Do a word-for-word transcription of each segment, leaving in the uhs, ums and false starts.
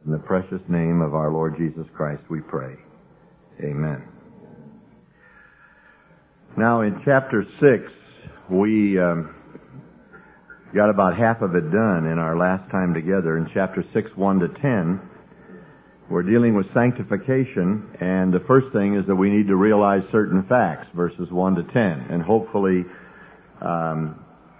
In the precious name of our Lord Jesus Christ we pray. Amen. Now in chapter six, we um, got about half of it done in our last time together. In chapter six, one to ten, we're dealing with sanctification, and the first thing is that we need to realize certain facts, verses one to ten, and hopefully um,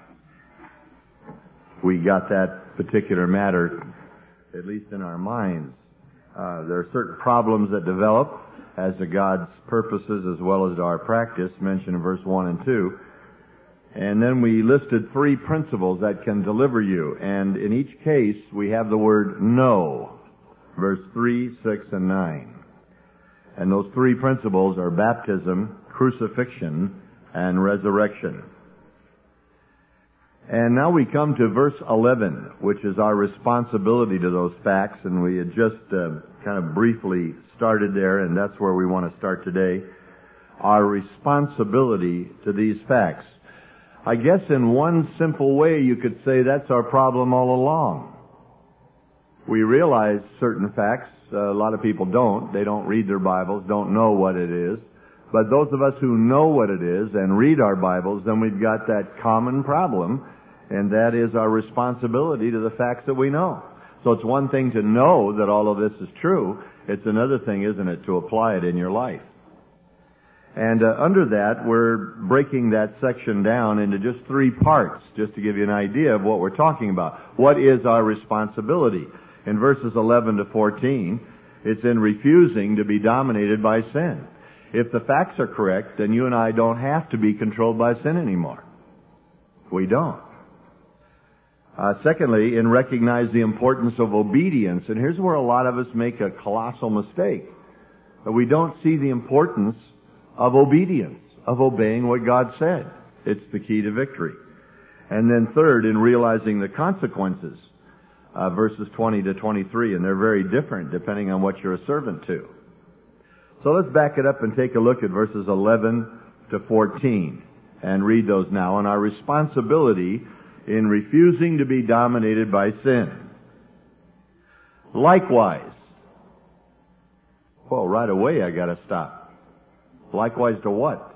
we got that particular matter at least in our minds. Uh, there are certain problems that develop as to God's purposes as well as our practice, mentioned in verse one and two. And then we listed three principles that can deliver you. And in each case, we have the word know, verse three, six, and nine. And those three principles are baptism, crucifixion, and resurrection. And now we come to verse eleven, which is our responsibility to those facts, and we had just uh, kind of briefly started there, and that's where we want to start today. Our responsibility to these facts. I guess in one simple way you could say that's our problem all along. We realize certain facts. Uh, a lot of people don't. They don't read their Bibles, don't know what it is. But those of us who know what it is and read our Bibles, then we've got that common problem, and that is our responsibility to the facts that we know. So it's one thing to know that all of this is true. It's another thing, isn't it, to apply it in your life. And uh, under that, we're breaking that section down into just three parts, just to give you an idea of what we're talking about. What is our responsibility? In verses eleven to fourteen, it's in refusing to be dominated by sin. If the facts are correct, then you and I don't have to be controlled by sin anymore. We don't. Uh, secondly, in recognize the importance of obedience. And here's where a lot of us make a colossal mistake. That we don't see the importance of obedience, of obeying what God said. It's the key to victory. And then third, in realizing the consequences. Uh, verses twenty to twenty-three, and they're very different depending on what you're a servant to. So let's back it up and take a look at verses eleven to fourteen and read those now on our responsibility in refusing to be dominated by sin. Likewise. Well, right away I gotta stop. Likewise to what?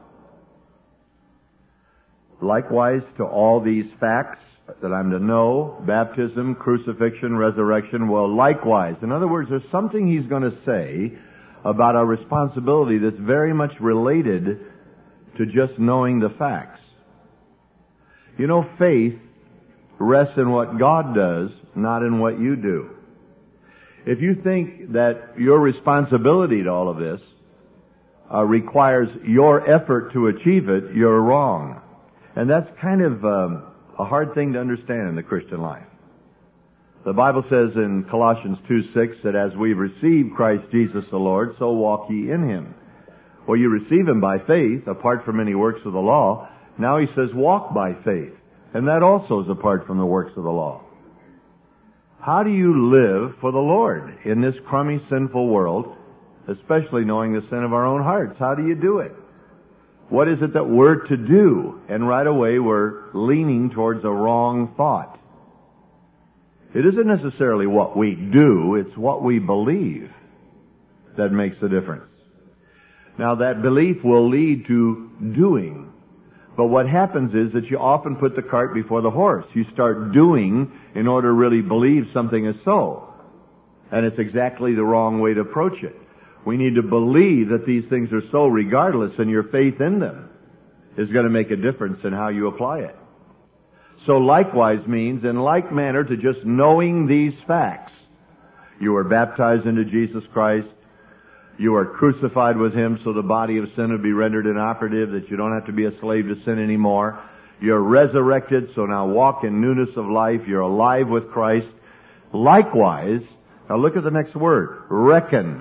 Likewise to all these facts that I'm to know, baptism, crucifixion, resurrection. Well, likewise. In other words, there's something he's going to say about our responsibility that's very much related to just knowing the facts. You know, faith rests in what God does, not in what you do. If you think that your responsibility to all of this uh, requires your effort to achieve it, you're wrong. And that's kind of um, a hard thing to understand in the Christian life. The Bible says in Colossians two six that as we've received Christ Jesus the Lord, so walk ye in Him. Well, you receive Him by faith, apart from any works of the law. Now He says walk by faith. And that also is apart from the works of the law. How do you live for the Lord in this crummy, sinful world, especially knowing the sin of our own hearts? How do you do it? What is it that we're to do? And right away we're leaning towards a wrong thought. It isn't necessarily what we do, it's what we believe that makes the difference. Now that belief will lead to doing. But what happens is that you often put the cart before the horse. You start doing in order to really believe something is so. And it's exactly the wrong way to approach it. We need to believe that these things are so regardless, and your faith in them is going to make a difference in how you apply it. So likewise means, in like manner, to just knowing these facts. You were baptized into Jesus Christ. You are crucified with Him so the body of sin would be rendered inoperative, that you don't have to be a slave to sin anymore. You're resurrected, so now walk in newness of life. You're alive with Christ. Likewise, now look at the next word, reckon.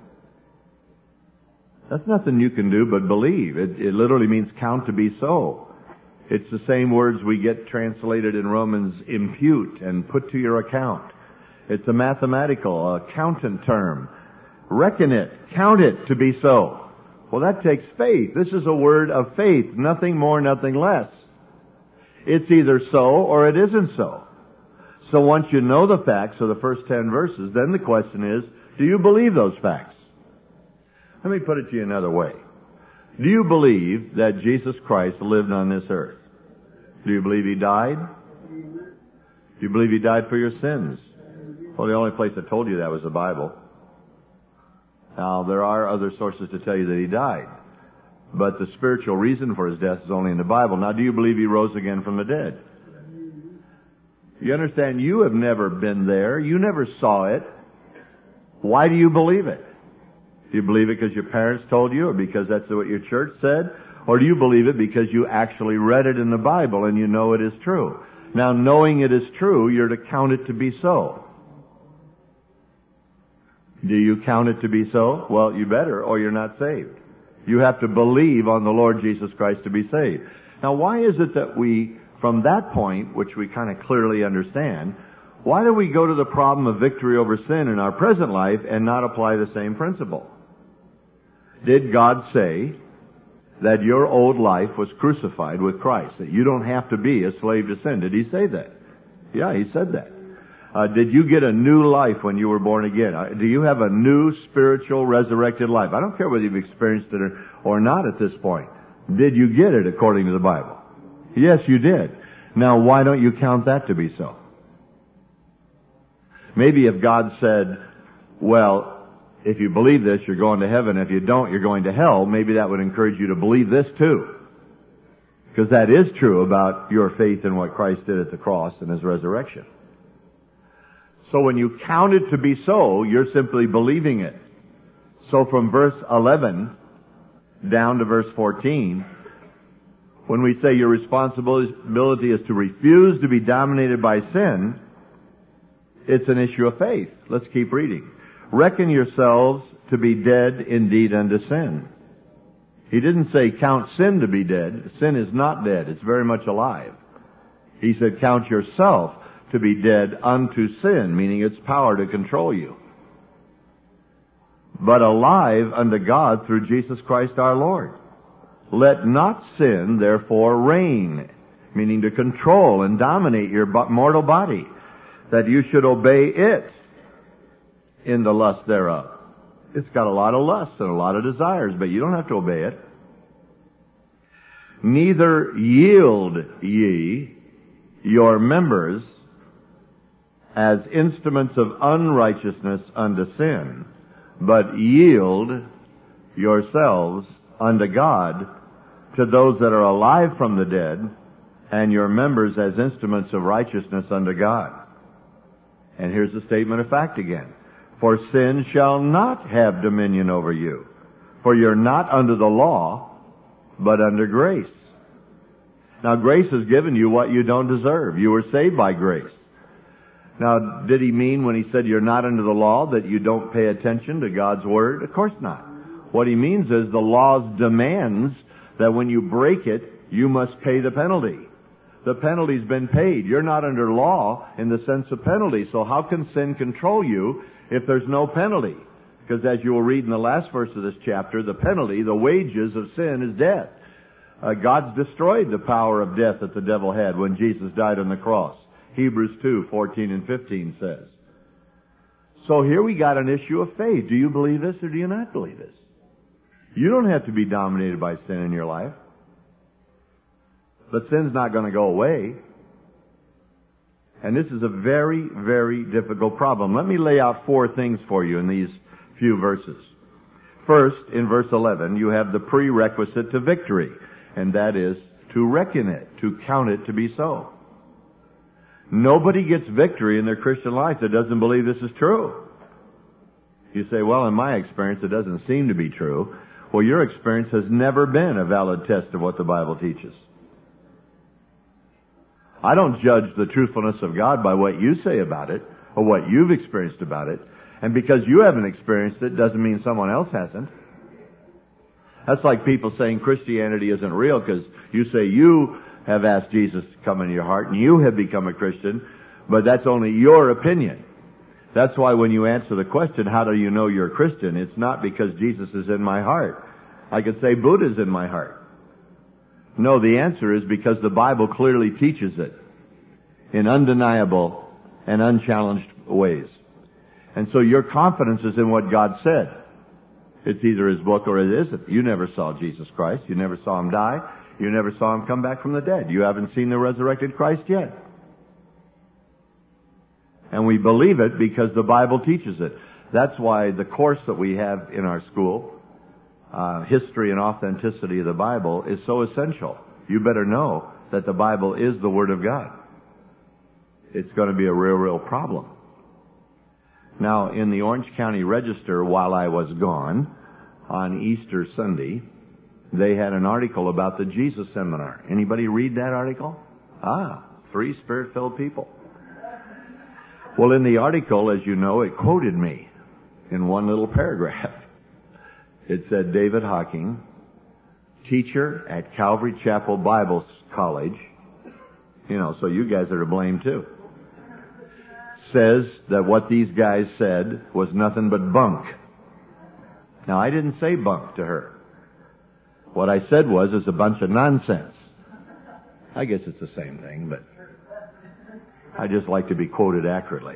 That's nothing you can do but believe. It, it literally means count to be so. It's the same words we get translated in Romans, impute and put to your account. It's a mathematical, accountant term. Reckon it, count it to be so. Well, that takes faith. This is a word of faith, nothing more, nothing less. It's either so or it isn't so. So once you know the facts of the first ten verses, then the question is, do you believe those facts? Let me put it to you another way. Do you believe that Jesus Christ lived on this earth? Do you believe He died? Do you believe He died for your sins? Well, the only place that told you that was the Bible. Now, there are other sources to tell you that He died. But the spiritual reason for His death is only in the Bible. Now, do you believe He rose again from the dead? You understand, you have never been there. You never saw it. Why do you believe it? Do you believe it because your parents told you, or because that's what your church said? Or do you believe it because you actually read it in the Bible and you know it is true? Now, knowing it is true, you're to count it to be so. Do you count it to be so? Well, you better, or you're not saved. You have to believe on the Lord Jesus Christ to be saved. Now, why is it that we, from that point, which we kind of clearly understand, why do we go to the problem of victory over sin in our present life and not apply the same principle? Did God say that your old life was crucified with Christ, that you don't have to be a slave to sin? Did He say that? Yeah, He said that. Uh, did you get a new life when you were born again? Uh, do you have a new spiritual resurrected life? I don't care whether you've experienced it or, or not at this point. Did you get it according to the Bible? Yes, you did. Now, why don't you count that to be so? Maybe if God said, well, if you believe this, you're going to heaven. If you don't, you're going to hell. Maybe that would encourage you to believe this too. Because that is true about your faith in what Christ did at the cross and His resurrection. So when you count it to be so, you're simply believing it. So from verse eleven down to verse fourteen, when we say your responsibility is to refuse to be dominated by sin, it's an issue of faith. Let's keep reading. Reckon yourselves to be dead indeed unto sin. He didn't say count sin to be dead. Sin is not dead. It's very much alive. He said count yourself to be dead unto sin, meaning its power to control you. But alive unto God through Jesus Christ our Lord. Let not sin therefore reign, meaning to control and dominate your mortal body, that you should obey it in the lust thereof. It's got a lot of lusts and a lot of desires, but you don't have to obey it. Neither yield ye your members as instruments of unrighteousness unto sin, but yield yourselves unto God, to those that are alive from the dead, and your members as instruments of righteousness unto God. And here's the statement of fact again. For sin shall not have dominion over you, for you're not under the law, but under grace. Now, grace has given you what you don't deserve. You were saved by grace. Now, did He mean when He said you're not under the law that you don't pay attention to God's Word? Of course not. What He means is the law demands that when you break it, you must pay the penalty. The penalty's been paid. You're not under law in the sense of penalty. So how can sin control you if there's no penalty? Because as you will read in the last verse of this chapter, the penalty, the wages of sin is death. Uh, God's destroyed the power of death that the devil had when Jesus died on the cross. Hebrews two, fourteen and fifteen says. So here we got an issue of faith. Do you believe this or do you not believe this? You don't have to be dominated by sin in your life. But sin's not going to go away. And this is a very, very difficult problem. Let me lay out four things for you in these few verses. First, in verse eleven, you have the prerequisite to victory, and that is to reckon it, to count it to be so. Nobody gets victory in their Christian life that doesn't believe this is true. You say, well, in my experience, it doesn't seem to be true. Well, your experience has never been a valid test of what the Bible teaches. I don't judge the truthfulness of God by what you say about it or what you've experienced about it. And because you haven't experienced it doesn't mean someone else hasn't. That's like people saying Christianity isn't real because you say you have asked Jesus to come into your heart and you have become a Christian, but that's only your opinion. That's why when you answer the question, how do you know you're a Christian? It's not because Jesus is in my heart. I could say Buddha's in my heart. No, the answer is because the Bible clearly teaches it in undeniable and unchallenged ways. And so your confidence is in what God said. It's either His book or it isn't. You never saw Jesus Christ. You never saw Him die. You never saw Him come back from the dead. You haven't seen the resurrected Christ yet. And we believe it because the Bible teaches it. That's why the course that we have in our school, uh, History and Authenticity of the Bible, is so essential. You better know that the Bible is the Word of God. It's going to be a real, real problem. Now, in the Orange County Register, while I was gone, on Easter Sunday, they had an article about the Jesus Seminar. Anybody read that article? Ah, three Spirit-filled people. Well, in the article, as you know, it quoted me in one little paragraph. It said, David Hocking, teacher at Calvary Chapel Bible College, you know, so you guys are to blame too, says that what these guys said was nothing but bunk. Now, I didn't say bunk to her. What I said was, it's a bunch of nonsense. I guess it's the same thing, but I just like to be quoted accurately.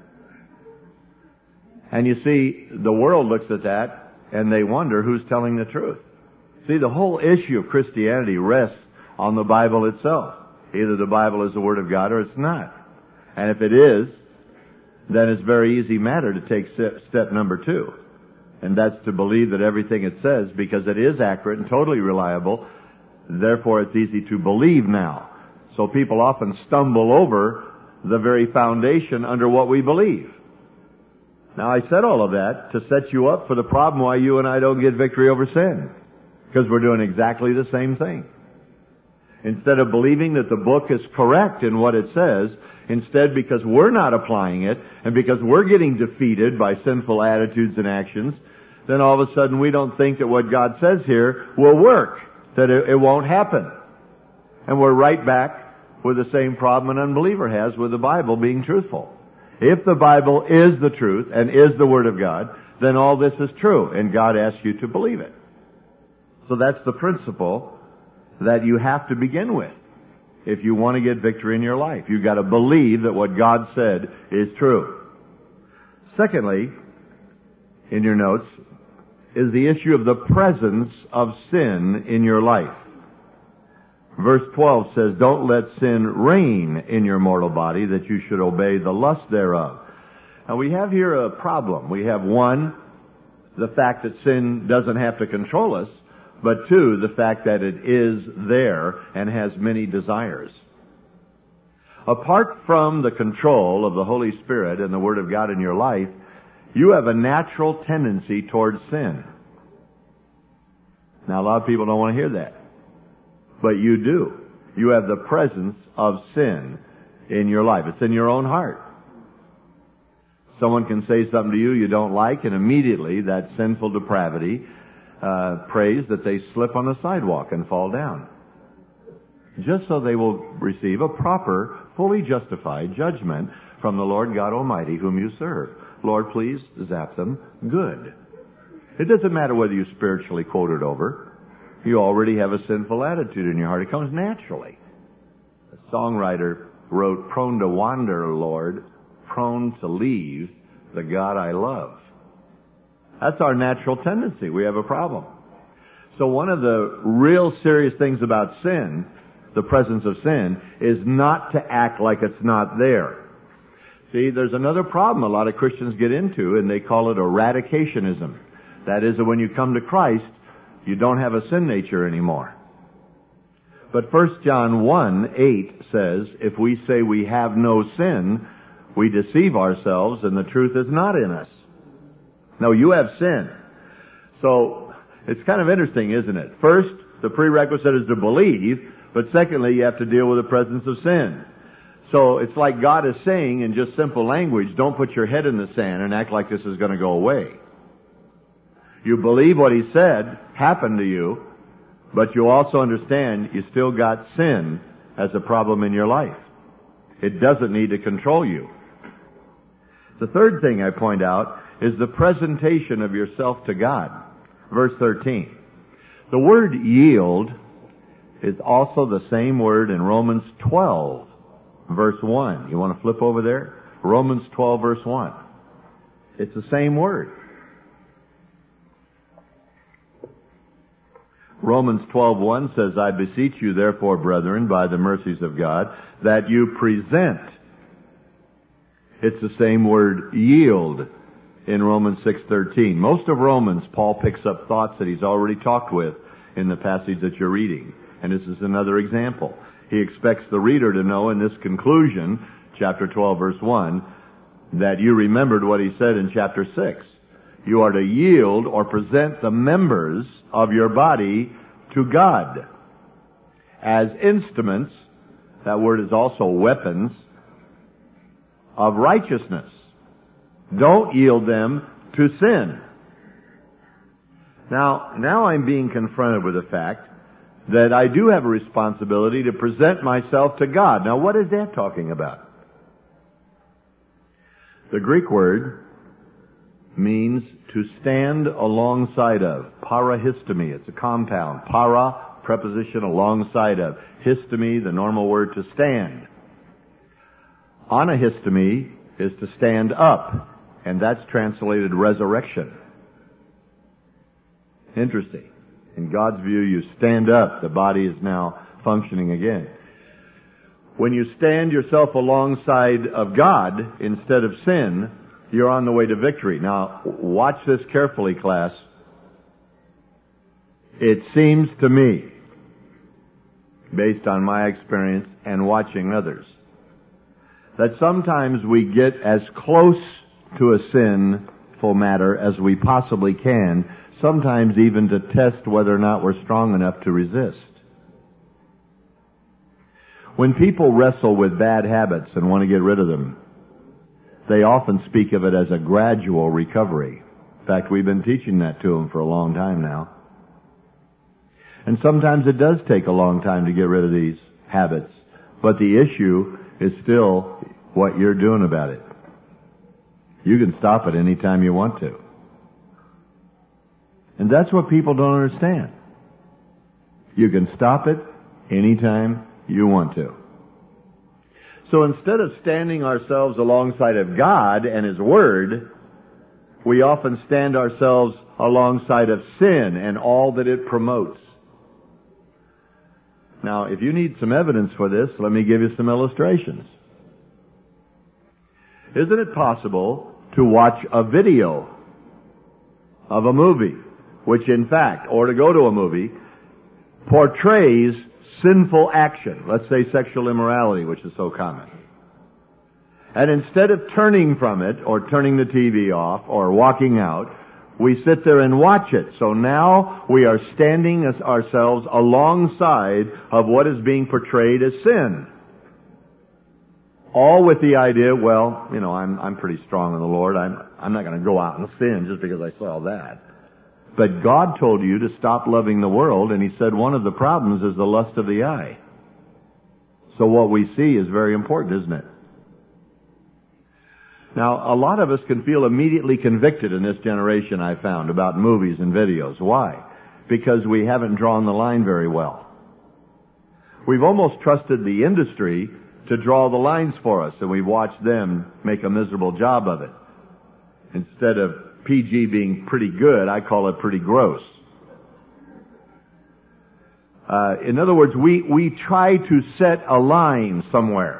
And you see, the world looks at that and they wonder who's telling the truth. See, the whole issue of Christianity rests on the Bible itself. Either the Bible is the Word of God or it's not. And if it is, then it's a very easy matter to take step number two. And that's to believe that everything it says, because it is accurate and totally reliable, therefore it's easy to believe now. So people often stumble over the very foundation under what we believe. Now, I said all of that to set you up for the problem why you and I don't get victory over sin. Because we're doing exactly the same thing. Instead of believing that the book is correct in what it says, instead, because we're not applying it, and because we're getting defeated by sinful attitudes and actions, then all of a sudden we don't think that what God says here will work, that it, it won't happen. And we're right back with the same problem an unbeliever has with the Bible being truthful. If the Bible is the truth and is the Word of God, then all this is true, and God asks you to believe it. So that's the principle that you have to begin with if you want to get victory in your life. You've got to believe that what God said is true. Secondly, in your notes, is the issue of the presence of sin in your life. Verse twelve says, don't let sin reign in your mortal body, that you should obey the lust thereof. Now we have here a problem. We have one, the fact that sin doesn't have to control us, but two, the fact that it is there and has many desires. Apart from the control of the Holy Spirit and the Word of God in your life, you have a natural tendency towards sin. Now, a lot of people don't want to hear that. But you do. You have the presence of sin in your life. It's in your own heart. Someone can say something to you you don't like, and immediately that sinful depravity uh, prays that they slip on the sidewalk and fall down. Just so they will receive a proper, fully justified judgment from the Lord God Almighty whom you serve. Lord, please zap them good. It doesn't matter whether you spiritually quote it over. You already have a sinful attitude in your heart. It comes naturally. A songwriter wrote, prone to wander, Lord, prone to leave the God I love. That's our natural tendency. We have a problem. So one of the real serious things about sin, the presence of sin, is not to act like it's not there. See, there's another problem a lot of Christians get into, and they call it eradicationism. That is that when you come to Christ, you don't have a sin nature anymore. But First John one eight says, if we say we have no sin, we deceive ourselves and the truth is not in us. No, you have sin. So, it's kind of interesting, isn't it? First, the prerequisite is to believe, but secondly, you have to deal with the presence of sin. So, it's like God is saying in just simple language, don't put your head in the sand and act like this is going to go away. You believe what He said happened to you, but you also understand you still got sin as a problem in your life. It doesn't need to control you. The third thing I point out is the presentation of yourself to God. Verse thirteen. The word yield is also the same word in Romans twelve, verse one. You want to flip over there? Romans twelve, verse one. It's the same word. Romans twelve, one says, I beseech you therefore, brethren, by the mercies of God, that you present. It's the same word, yield, in Romans six, thirteen. Most of Romans, Paul picks up thoughts that he's already talked with in the passage that you're reading. And this is another example. He expects the reader to know in this conclusion, chapter twelve, verse one, that you remembered what he said in chapter six. You are to yield or present the members of your body to God as instruments, that word is also weapons, of righteousness. Don't yield them to sin. Now, now I'm being confronted with the fact that I do have a responsibility to present myself to God. Now, what is that talking about? The Greek word means to stand alongside of. Parahistemi, it's a compound. Para, preposition alongside of. Histemi, the normal word to stand. Anahistemi is to stand up, and that's translated resurrection. Interesting. In God's view, you stand up, the body is now functioning again. When you stand yourself alongside of God instead of sin, you're on the way to victory. Now, watch this carefully, class. It seems to me, based on my experience and watching others, that sometimes we get as close to a sinful matter as we possibly can, sometimes even to test whether or not we're strong enough to resist. When people wrestle with bad habits and want to get rid of them, they often speak of it as a gradual recovery. In fact, we've been teaching that to them for a long time now. And sometimes it does take a long time to get rid of these habits. But the issue is still what you're doing about it. You can stop it any time you want to. And that's what people don't understand. You can stop it anytime you want to. So instead of standing ourselves alongside of God and His Word, we often stand ourselves alongside of sin and all that it promotes. Now, if you need some evidence for this, let me give you some illustrations. Isn't it possible to watch a video of a movie, which in fact, or to go to a movie, portrays sinful action, let's say sexual immorality, which is so common. And instead of turning from it, or turning the T V off, or walking out, we sit there and watch it. So now we are standing as ourselves alongside of what is being portrayed as sin. All with the idea, well, you know, I'm I'm pretty strong in the Lord. I'm I'm not going to go out and sin just because I saw that. But God told you to stop loving the world, and He said one of the problems is the lust of the eye. So what we see is very important, isn't it? Now, a lot of us can feel immediately convicted in this generation, I found, about movies and videos. Why? Because we haven't drawn the line very well. We've almost trusted the industry to draw the lines for us, and we've watched them make a miserable job of it. Instead of P G being pretty good, I call it pretty gross. Uh, in other words, we, we try to set a line somewhere.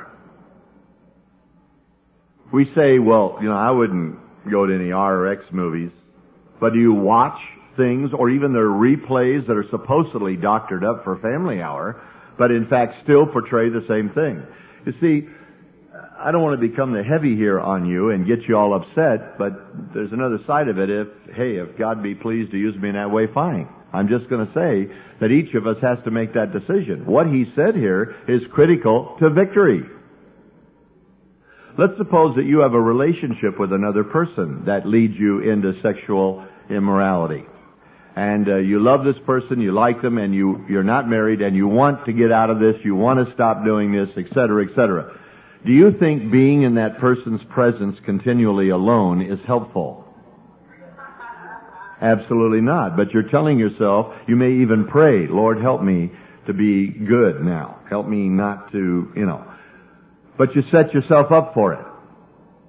We say, well, you know, I wouldn't go to any R or X movies, but do you watch things, or even their replays that are supposedly doctored up for Family Hour, but in fact still portray the same thing? You see, I don't want to become the heavy here on you and get you all upset, but there's another side of it. If, hey, if God be pleased to use me in that way, fine. I'm just going to say that each of us has to make that decision. What He said here is critical to victory. Let's suppose that you have a relationship with another person that leads you into sexual immorality. And uh, you love this person, you like them, and you, you're not married, and you want to get out of this, you want to stop doing this, et cetera, et cetera. Do you think being in that person's presence continually alone is helpful? Absolutely not. But you're telling yourself, you may even pray, Lord, help me to be good now. Help me not to, you know. But you set yourself up for it.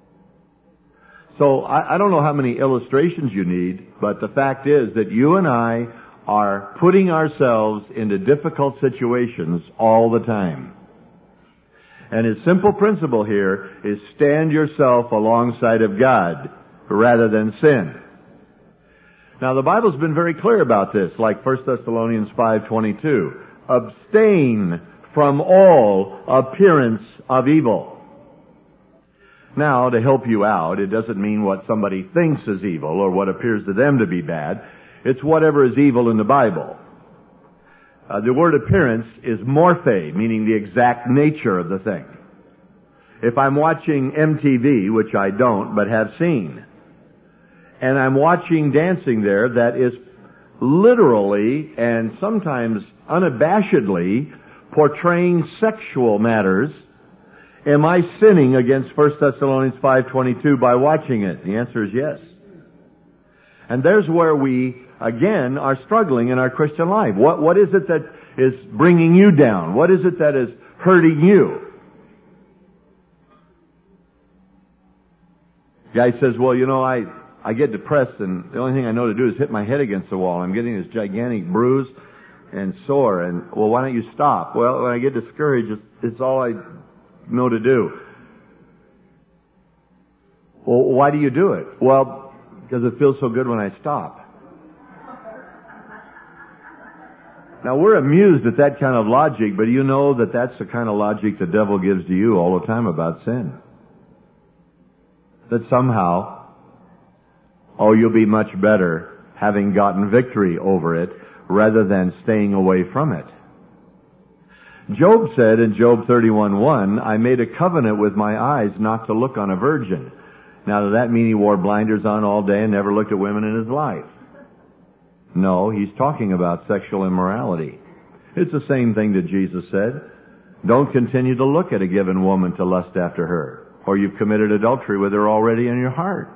So I, I don't know how many illustrations you need, but the fact is that you and I are putting ourselves into difficult situations all the time. And his simple principle here is stand yourself alongside of God rather than sin. Now the Bible's been very clear about this, like First Thessalonians five twenty-two. Abstain from all appearance of evil. Now, to help you out, it doesn't mean what somebody thinks is evil or what appears to them to be bad. It's whatever is evil in the Bible. Uh, the word appearance is morphe, meaning the exact nature of the thing. If I'm watching M T V, which I don't, but have seen, and I'm watching dancing there that is literally and sometimes unabashedly portraying sexual matters, am I sinning against First Thessalonians five twenty-two by watching it? The answer is yes. And there's where we, again, are struggling in our Christian life. What, what is it that is bringing you down? What is it that is hurting you? Guy says, well, you know, I, I get depressed and the only thing I know to do is hit my head against the wall. I'm getting this gigantic bruise and sore. And, well, why don't you stop? Well, when I get discouraged, it's, it's all I know to do. Well, why do you do it? Well, because it feels so good when I stop. Now, we're amused at that kind of logic, but you know that that's the kind of logic the devil gives to you all the time about sin. That somehow, oh, you'll be much better having gotten victory over it rather than staying away from it. Job said in Job thirty-one one, I made a covenant with my eyes not to look on a virgin. Now, does that mean he wore blinders on all day and never looked at women in his life? No, he's talking about sexual immorality. It's the same thing that Jesus said. Don't continue to look at a given woman to lust after her, or you've committed adultery with her already in your heart.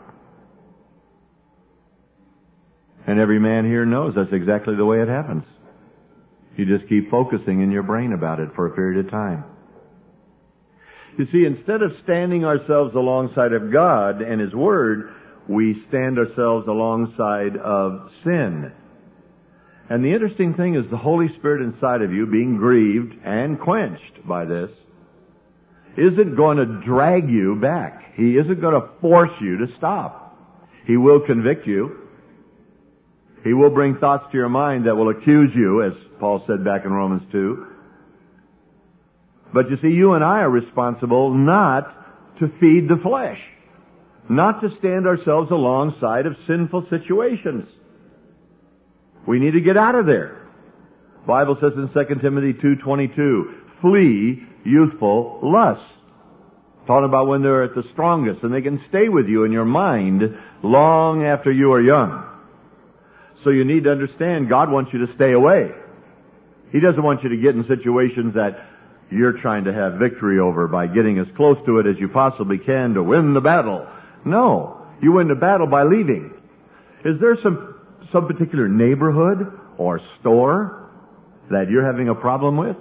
And every man here knows that's exactly the way it happens. You just keep focusing in your brain about it for a period of time. You see, instead of standing ourselves alongside of God and His Word, we stand ourselves alongside of sin. And the interesting thing is the Holy Spirit inside of you, being grieved and quenched by this, isn't going to drag you back. He isn't going to force you to stop. He will convict you. He will bring thoughts to your mind that will accuse you, as Paul said back in Romans two. But you see, you and I are responsible not to feed the flesh, not to stand ourselves alongside of sinful situations. We need to get out of there. The Bible says in Second Timothy two twenty-two, flee youthful lusts. Talking about when they're at the strongest and they can stay with you in your mind long after you are young. So you need to understand God wants you to stay away. He doesn't want you to get in situations that you're trying to have victory over by getting as close to it as you possibly can to win the battle. No. You win the battle by leaving. Is there some, some particular neighborhood or store that you're having a problem with?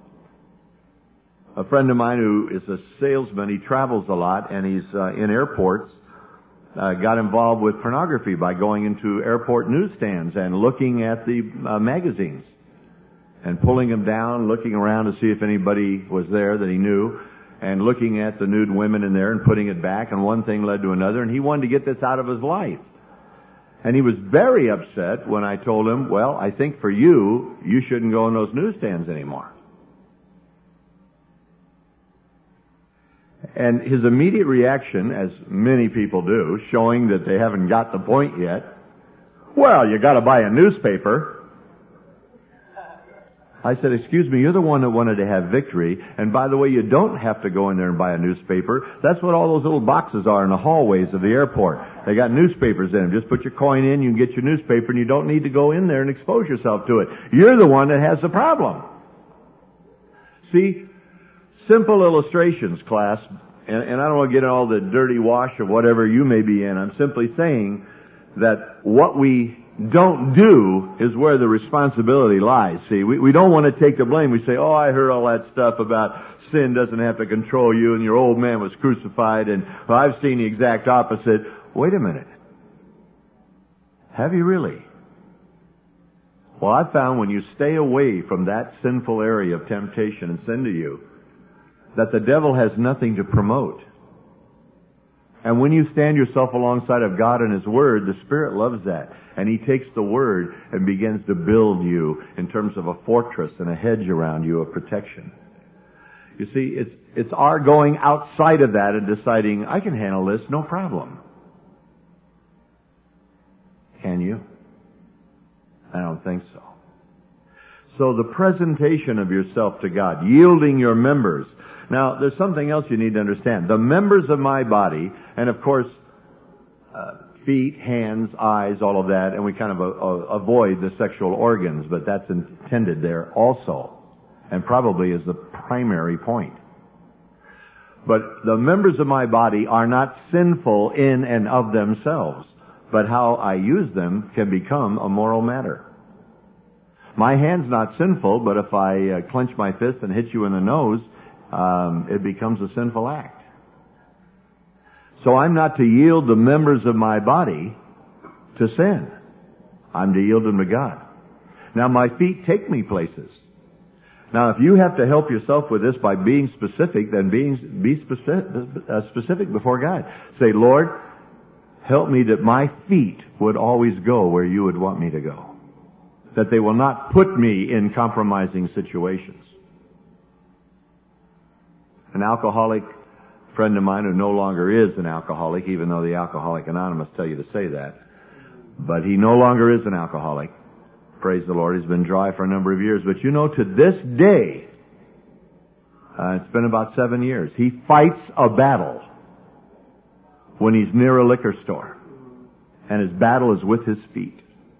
A friend of mine who is a salesman, he travels a lot and he's uh, in airports, uh, got involved with pornography by going into airport newsstands and looking at the uh, magazines. And pulling them down, looking around to see if anybody was there that he knew, and looking at the nude women in there and putting it back, and one thing led to another, and he wanted to get this out of his life. And he was very upset when I told him, well, I think for you, you shouldn't go in those newsstands anymore. And his immediate reaction, as many people do, showing that they haven't got the point yet, well, you gotta buy a newspaper. I said, excuse me, you're the one that wanted to have victory. And by the way, you don't have to go in there and buy a newspaper. That's what all those little boxes are in the hallways of the airport. They got newspapers in them. Just put your coin in, you can get your newspaper, and you don't need to go in there and expose yourself to it. You're the one that has the problem. See, simple illustrations, class, and, and I don't want to get in all the dirty wash of whatever you may be in. I'm simply saying that what we don't do is where the responsibility lies. See, we, we don't want to take the blame. We say, oh, I heard all that stuff about sin doesn't have to control you and your old man was crucified and well, I've seen the exact opposite. wait a minute. Have you really? Well, I've found when you stay away from that sinful area of temptation and sin to you, that the devil has nothing to promote. And when you stand yourself alongside of God and His Word, the Spirit loves that. And He takes the Word and begins to build you in terms of a fortress and a hedge around you of protection. You see, it's, it's our going outside of that and deciding, I can handle this, no problem. Can you? I don't think so. So the presentation of yourself to God, yielding your members. Now, there's something else you need to understand. The members of my body, and of course, uh, feet, hands, eyes, all of that, and we kind of uh, avoid the sexual organs, but that's intended there also, and probably is the primary point. But the members of my body are not sinful in and of themselves, but how I use them can become a moral matter. My hand's not sinful, but if I uh, clench my fist and hit you in the nose, um, it becomes a sinful act. So I'm not to yield the members of my body to sin. I'm to yield them to God. Now my feet take me places. Now if you have to help yourself with this by being specific, then being, be specific, uh, specific before God. Say, Lord, help me that my feet would always go where you would want me to go. That they will not put me in compromising situations. An alcoholic friend of mine who no longer is an alcoholic, even though the Alcoholic Anonymous tell you to say that, but he no longer is an alcoholic. Praise the Lord. He's been dry for a number of years. But you know, to this day, uh, it's been about seven years, he fights a battle when he's near a liquor store. And his battle is with his feet.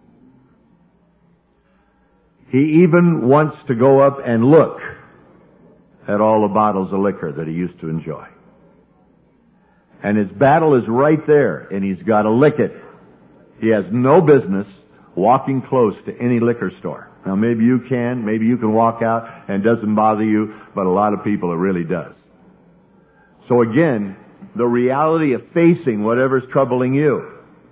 He even wants to go up and look at all the bottles of liquor that he used to enjoy. And his battle is right there, and he's got to lick it. He has no business walking close to any liquor store. Now maybe you can, maybe you can walk out and it doesn't bother you, but a lot of people it really does. So again, the reality of facing whatever's troubling you.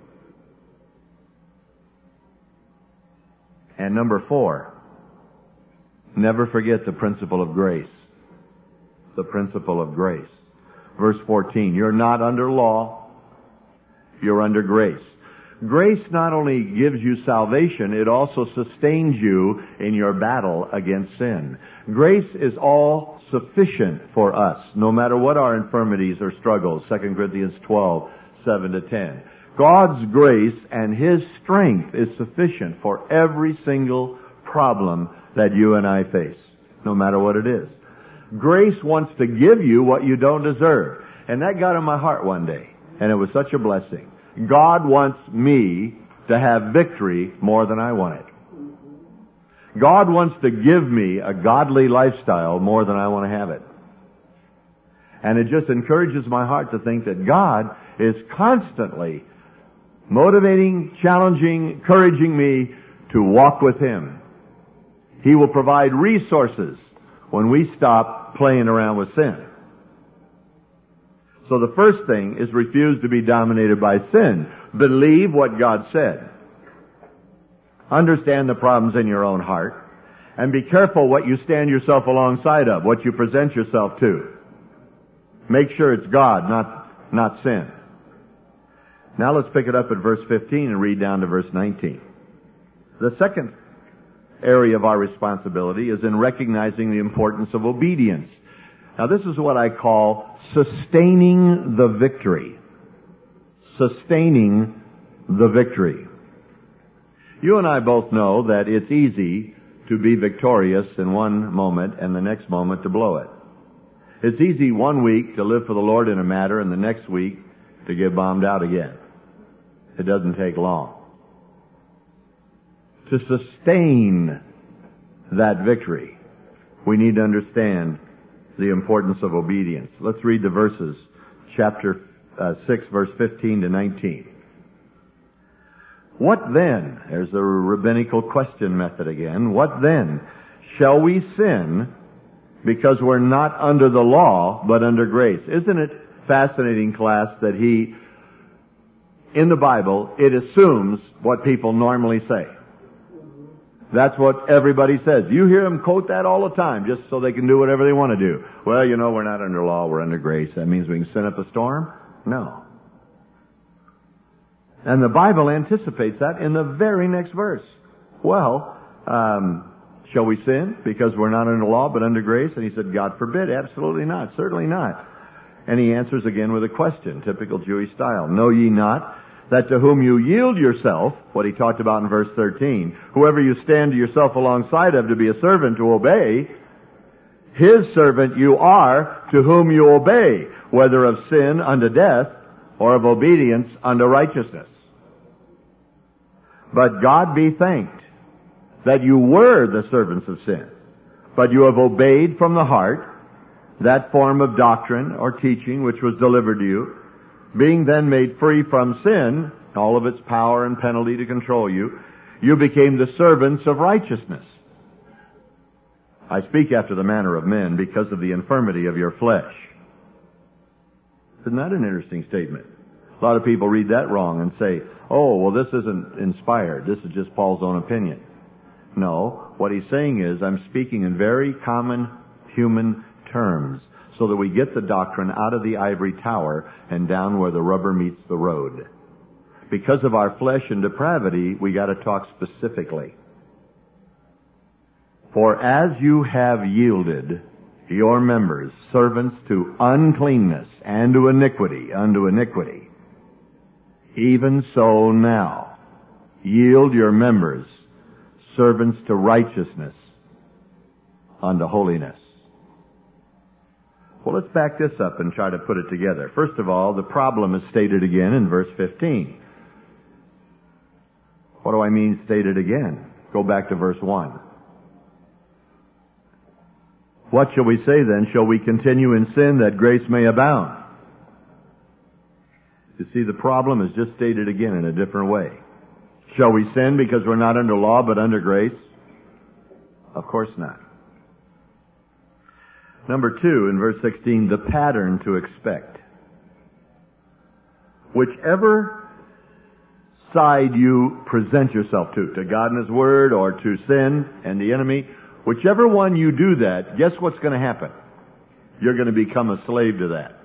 And number four, never forget the principle of grace. The principle of grace. Verse fourteen, you're not under law, you're under grace. Grace not only gives you salvation, it also sustains you in your battle against sin. Grace is all sufficient for us, no matter what our infirmities or struggles. Second Corinthians twelve, seven to ten. God's grace and His strength is sufficient for every single problem that you and I face, no matter what it is. Grace wants to give you what you don't deserve. And that got in my heart one day, and it was such a blessing. God wants me to have victory more than I want it. God wants to give me a godly lifestyle more than I want to have it. And it just encourages my heart to think that God is constantly motivating, challenging, encouraging me to walk with Him. He will provide resources when we stop playing around with sin. So the first thing is refuse to be dominated by sin. Believe what God said. Understand the problems in your own heart. And be careful what you stand yourself alongside of, what you present yourself to. Make sure it's God, not, not sin. Now let's pick it up at verse fifteen and read down to verse nineteen. The second area of our responsibility is in recognizing the importance of obedience. Now this is what I call sustaining the victory. Sustaining the victory. You and I both know that it's easy to be victorious in one moment and the next moment to blow it. It's easy one week to live for the Lord in a matter and the next week to get bombed out again. It doesn't take long. To sustain that victory, we need to understand the importance of obedience. Let's read the verses, chapter uh, six, verse fifteen to nineteen. What then? There's the rabbinical question method again. What then? Shall we sin because we're not under the law, but under grace? Isn't it fascinating, class, that he in the Bible, it assumes what people normally say. That's what everybody says. You hear them quote that all the time, just so they can do whatever they want to do. Well, you know, we're not under law, we're under grace. That means we can send up a storm? No. And the Bible anticipates that in the very next verse. Well, um, shall we sin because we're not under law but under grace? And he said, God forbid. Absolutely not. Certainly not. And he answers again with a question, typical Jewish style. Know ye not that to whom you yield yourself, what he talked about in verse thirteen, whoever you stand to yourself alongside of to be a servant to obey, his servant you are to whom you obey, whether of sin unto death or of obedience unto righteousness. But God be thanked that you were the servants of sin, but you have obeyed from the heart that form of doctrine or teaching which was delivered to you, being then made free from sin, all of its power and penalty to control you, you became the servants of righteousness. I speak after the manner of men because of the infirmity of your flesh. Isn't that an interesting statement? A lot of people read that wrong and say, oh, well, this isn't inspired. This is just Paul's own opinion. No, what he's saying is, I'm speaking in very common human terms so that we get the doctrine out of the ivory tower and down where the rubber meets the road. Because of our flesh and depravity, we got to talk specifically. For as you have yielded your members servants to uncleanness and to iniquity, unto iniquity, even so now yield your members servants to righteousness unto holiness. Well, let's back this up and try to put it together. First of all, the problem is stated again in verse fifteen. What do I mean stated again? Go back to verse one. What shall we say then? Shall we continue in sin that grace may abound? You see, the problem is just stated again in a different way. Shall we sin because we're not under law but under grace? Of course not. Number two, in verse sixteen, the pattern to expect. Whichever side you present yourself to, to God and His Word or to sin and the enemy, whichever one you do that, guess what's going to happen? You're going to become a slave to that.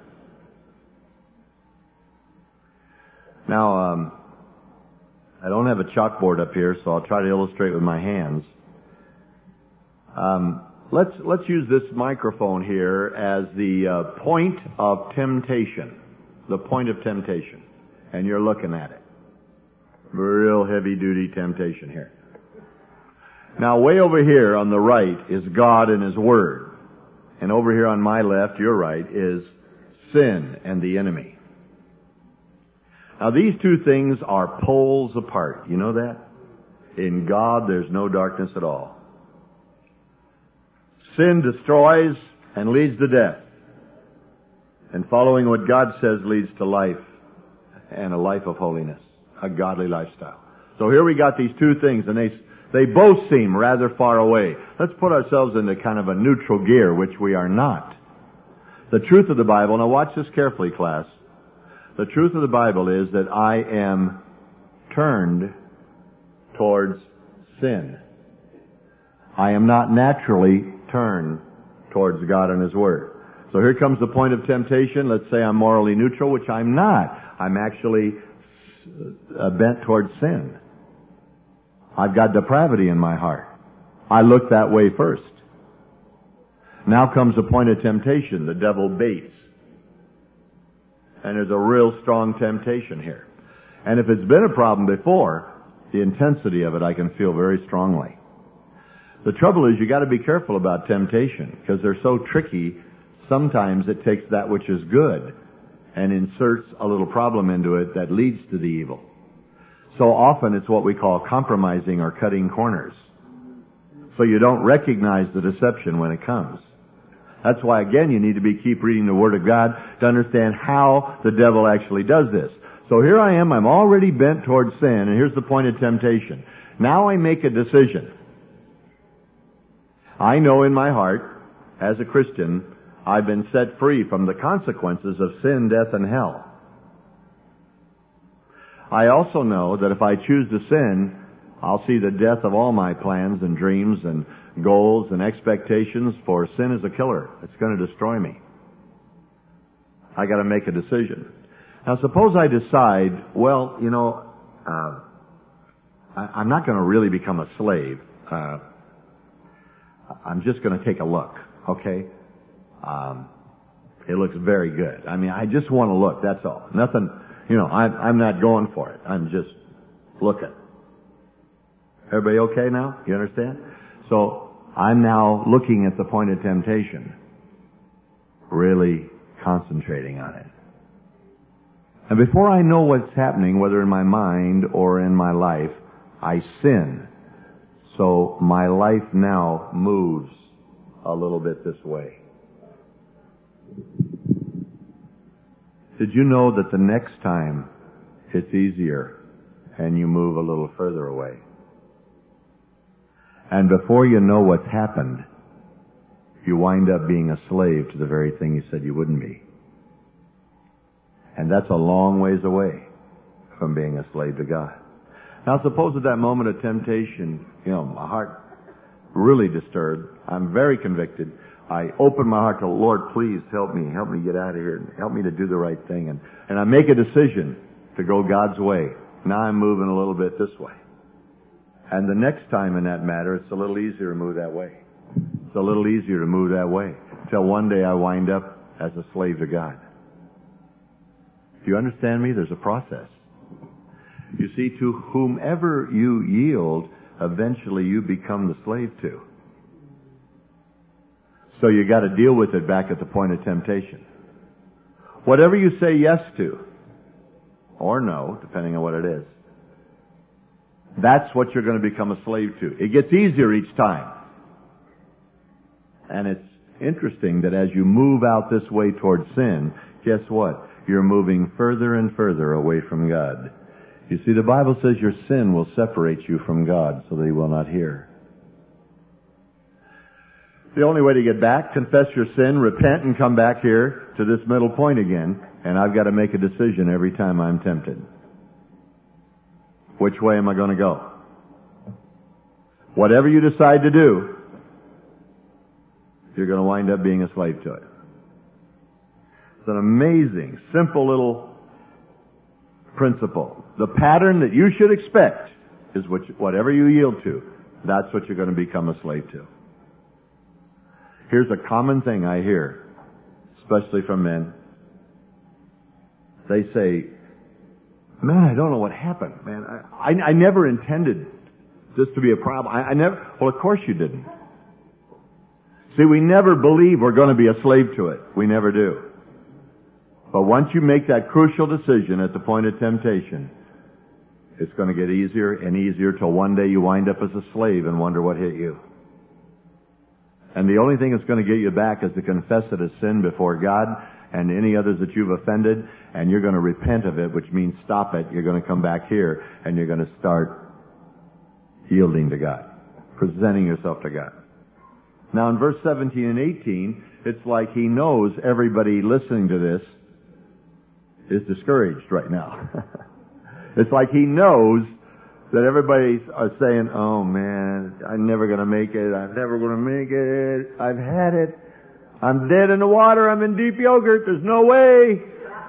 Now, um, I don't have a chalkboard up here, so I'll try to illustrate with my hands. Um, let's let's use this microphone here as the uh, point of temptation. The point of temptation. And you're looking at it. Real heavy-duty temptation here. Now, way over here on the right is God and His Word. And over here on my left, your right, is sin and the enemy. Now, these two things are poles apart. You know that? In God, there's no darkness at all. Sin destroys and leads to death. And following what God says leads to life and a life of holiness, a godly lifestyle. So here we got these two things, and they they both seem rather far away. Let's put ourselves into kind of a neutral gear, which we are not. The truth of the Bible, now watch this carefully, class. The truth of the Bible is that I am turned towards sin. I am not naturally turned towards God and His Word. So here comes the point of temptation. Let's say I'm morally neutral, which I'm not. I'm actually uh, bent towards sin. I've got depravity in my heart. I look that way first. Now comes the point of temptation. The devil baits. And there's a real strong temptation here. And if it's been a problem before, the intensity of it I can feel very strongly. The trouble is you got to be careful about temptation because they're so tricky. Sometimes it takes that which is good and inserts a little problem into it that leads to the evil. So often it's what we call compromising or cutting corners. So you don't recognize the deception when it comes. That's why, again, you need to be keep reading the Word of God to understand how the devil actually does this. So here I am, I'm already bent towards sin, and here's the point of temptation. Now I make a decision. I know in my heart, as a Christian, I've been set free from the consequences of sin, death, and hell. I also know that if I choose to sin, I'll see the death of all my plans and dreams and goals and expectations, for sin is a killer. It's going to destroy me. I got to make a decision. Now suppose I decide, well, you know, uh, I, I'm not going to really become a slave. Uh, I'm just going to take a look, okay? Um, it looks very good. I mean, I just want to look, that's all. Nothing, you know, I'm, I'm not going for it. I'm just looking. Everybody okay now? You understand? So, I'm now looking at the point of temptation. Really concentrating on it. And before I know what's happening, whether in my mind or in my life, I sin. So my life now moves a little bit this way. Did you know that the next time it's easier and you move a little further away? And before you know what's happened, you wind up being a slave to the very thing you said you wouldn't be. And that's a long ways away from being a slave to God. Now suppose at that moment of temptation, you know, my heart really disturbed. I'm very convicted. I open my heart to the Lord, please help me, help me get out of here, and help me to do the right thing. And, and I make a decision to go God's way. Now I'm moving a little bit this way. And the next time in that matter, it's a little easier to move that way. It's a little easier to move that way. Till one day I wind up as a slave to God. Do you understand me? There's a process. You see, to whomever you yield, eventually you become the slave to. So you got to deal with it back at the point of temptation. Whatever you say yes to, or no, depending on what it is, that's what you're going to become a slave to. It gets easier each time. And it's interesting that as you move out this way towards sin, guess what? You're moving further and further away from God. You see, the Bible says your sin will separate you from God so that He will not hear. The only way to get back, confess your sin, repent, and come back here to this middle point again, and I've got to make a decision every time I'm tempted. Which way am I going to go? Whatever you decide to do, you're going to wind up being a slave to it. It's an amazing, simple little principle. The pattern that you should expect is what you, whatever you yield to, that's what you're going to become a slave to. Here's a common thing I hear, especially from men. They say, man, I don't know what happened, man. I, I, I never intended this to be a problem. I, I never, well, of course you didn't. See, we never believe we're going to be a slave to it. We never do. But once you make that crucial decision at the point of temptation, it's going to get easier and easier till one day you wind up as a slave and wonder what hit you. And the only thing that's going to get you back is to confess it as sin before God and any others that you've offended, and you're going to repent of it, which means stop it. You're going to come back here, and you're going to start yielding to God, presenting yourself to God. Now in verse seventeen and eighteen, it's like he knows everybody listening to this is discouraged right now. It's like he knows that everybody are saying, oh man, I'm never going to make it, I'm never going to make it, I've had it, I'm dead in the water, I'm in deep yogurt, there's no way.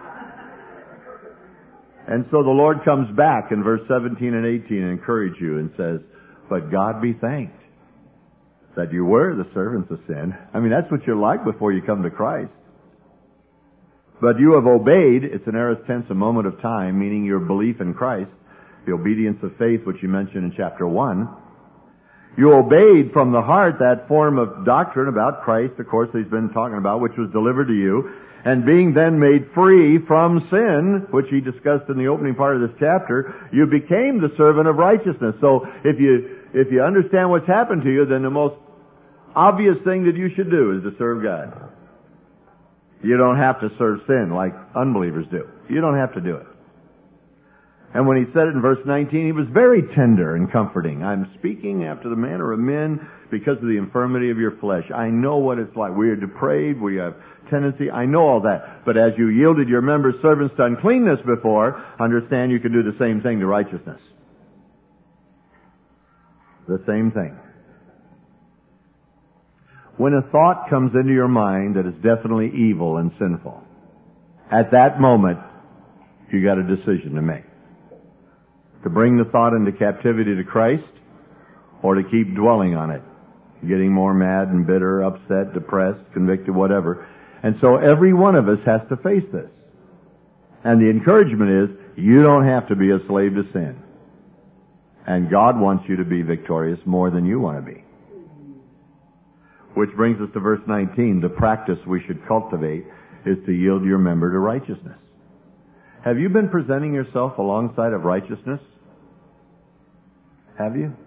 And so the Lord comes back in verse seventeen and eighteen and encourages you and says, but God be thanked that you were the servants of sin. I mean, that's what you're like before you come to Christ. But you have obeyed, it's an aorist tense, a moment of time, meaning your belief in Christ, the obedience of faith, which you mentioned in chapter one. You obeyed from the heart that form of doctrine about Christ, of course, that he's been talking about, which was delivered to you, and being then made free from sin, which he discussed in the opening part of this chapter, you became the servant of righteousness. So if you if you understand what's happened to you, then the most obvious thing that you should do is to serve God. You don't have to serve sin like unbelievers do. You don't have to do it. And when he said it in verse nineteen, he was very tender and comforting. I'm speaking after the manner of men because of the infirmity of your flesh. I know what it's like. We are depraved. We have tendency. I know all that. But as you yielded your members servants to uncleanness before, understand you can do the same thing to righteousness. The same thing. When a thought comes into your mind that is definitely evil and sinful, at that moment, you got a decision to make. To bring the thought into captivity to Christ, or to keep dwelling on it, getting more mad and bitter, upset, depressed, convicted, whatever. And so every one of us has to face this. And the encouragement is, you don't have to be a slave to sin. And God wants you to be victorious more than you want to be. Which brings us to verse nineteen. The practice we should cultivate is to yield your member to righteousness. Have you been presenting yourself alongside of righteousness? Have you?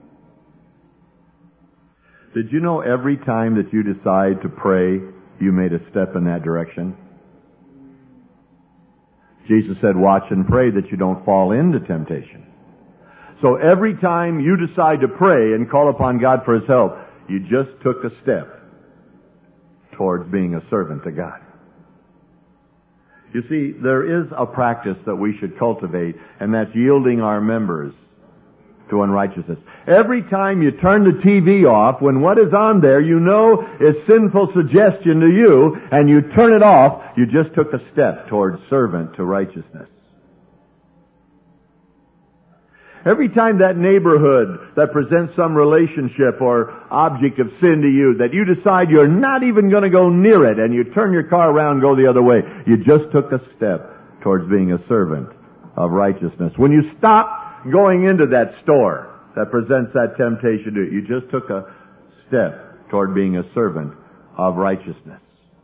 Did you know every time that you decide to pray, you made a step in that direction? Jesus said, watch and pray that you don't fall into temptation. So every time you decide to pray and call upon God for His help, you just took a step towards being a servant to God. You see, there is a practice that we should cultivate, and that's yielding our members to unrighteousness. Every time you turn the T V off, when what is on there you know is sinful suggestion to you, and you turn it off, you just took a step towards servant to righteousness. Every time that neighborhood that presents some relationship or object of sin to you, that you decide you're not even going to go near it, and you turn your car around and go the other way, you just took a step towards being a servant of righteousness. When you stop going into that store that presents that temptation to you, you just took a step toward being a servant of righteousness.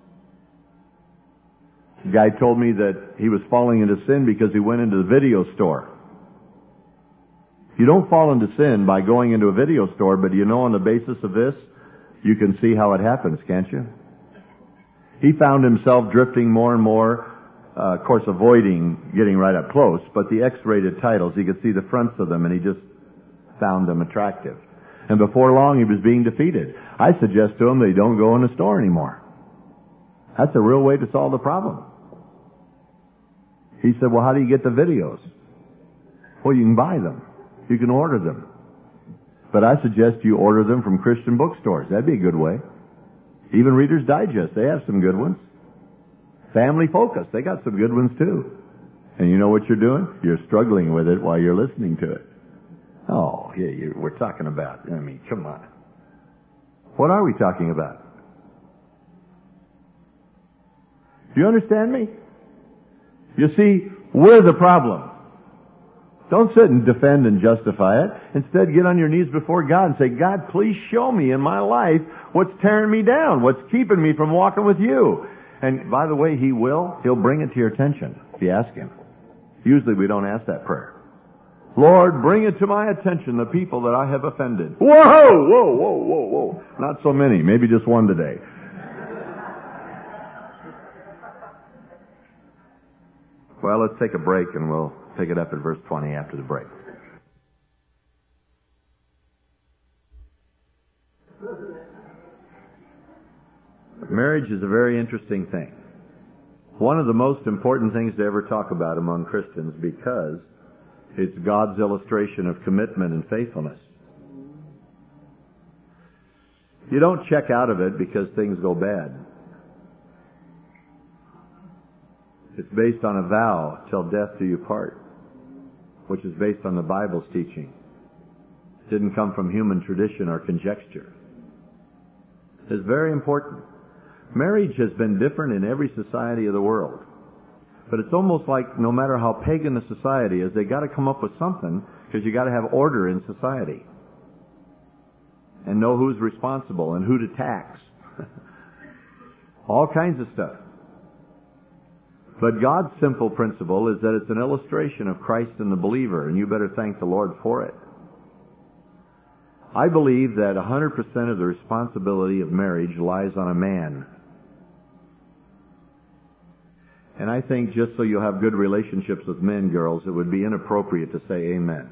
A guy told me that he was falling into sin because he went into the video store. You don't fall into sin by going into a video store, but you know on the basis of this, you can see how it happens, can't you? He found himself drifting more and more, uh, of course avoiding getting right up close, but the X-rated titles, he could see the fronts of them and he just found them attractive. And before long he was being defeated. I suggest to him that he don't go in the store anymore. That's a real way to solve the problem. He said, well, how do you get the videos? Well, you can buy them. You can order them. But I suggest you order them from Christian bookstores. That'd be a good way. Even Reader's Digest, they have some good ones. Family Focus, they got some good ones too. And you know what you're doing? You're struggling with it while you're listening to it. Oh, yeah, you're, we're talking about, I mean, come on. What are we talking about? Do you understand me? You see, we're the problem. Don't sit and defend and justify it. Instead, get on your knees before God and say, God, please show me in my life what's tearing me down, what's keeping me from walking with you. And by the way, He will. He'll bring it to your attention if you ask Him. Usually we don't ask that prayer. Lord, bring it to my attention, the people that I have offended. Whoa, whoa, whoa, whoa, whoa. Not so many. Maybe just one today. Well, let's take a break and we'll pick it up at verse twenty after the break. Marriage is a very interesting thing. One of the most important things to ever talk about among Christians because it's God's illustration of commitment and faithfulness. You don't check out of it because things go bad. It's based on a vow, till death do you part, which is based on the Bible's teaching. It didn't come from human tradition or conjecture. It's very important. Marriage has been different in every society of the world. But it's almost like no matter how pagan the society is, they got to come up with something because you got to have order in society. And know who's responsible and who to tax. All kinds of stuff. But God's simple principle is that it's an illustration of Christ and the believer, and you better thank the Lord for it. I believe that one hundred percent of the responsibility of marriage lies on a man. And I think just so you'll have good relationships with men, girls, it would be inappropriate to say amen.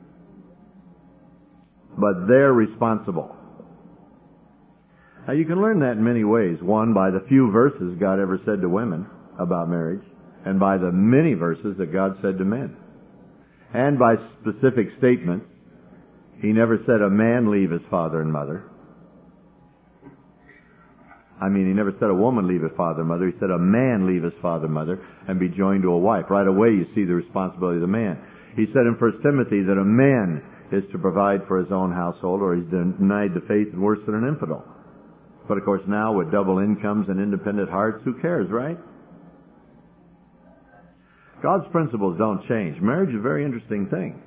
But they're responsible. Now you can learn that in many ways. One, by the few verses God ever said to women about marriage, and by the many verses that God said to men. And by specific statements. He never said a man leave his father and mother. I mean, he never said a woman leave his father and mother. He said a man leave his father and mother and be joined to a wife. Right away you see the responsibility of the man. He said in First Timothy that a man is to provide for his own household, or he's denied the faith and worse than an infidel. But of course now with double incomes and independent hearts, who cares, right? God's principles don't change. Marriage is a very interesting thing.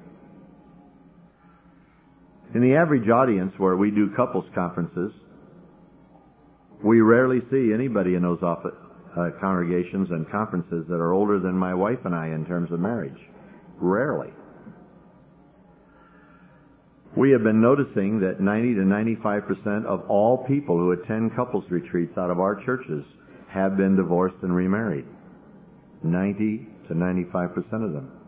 In the average audience where we do couples conferences, we rarely see anybody in those office, uh, congregations and conferences that are older than my wife and I in terms of marriage. Rarely. We have been noticing that ninety to ninety-five percent of all people who attend couples retreats out of our churches have been divorced and remarried. ninety to ninety-five percent of them.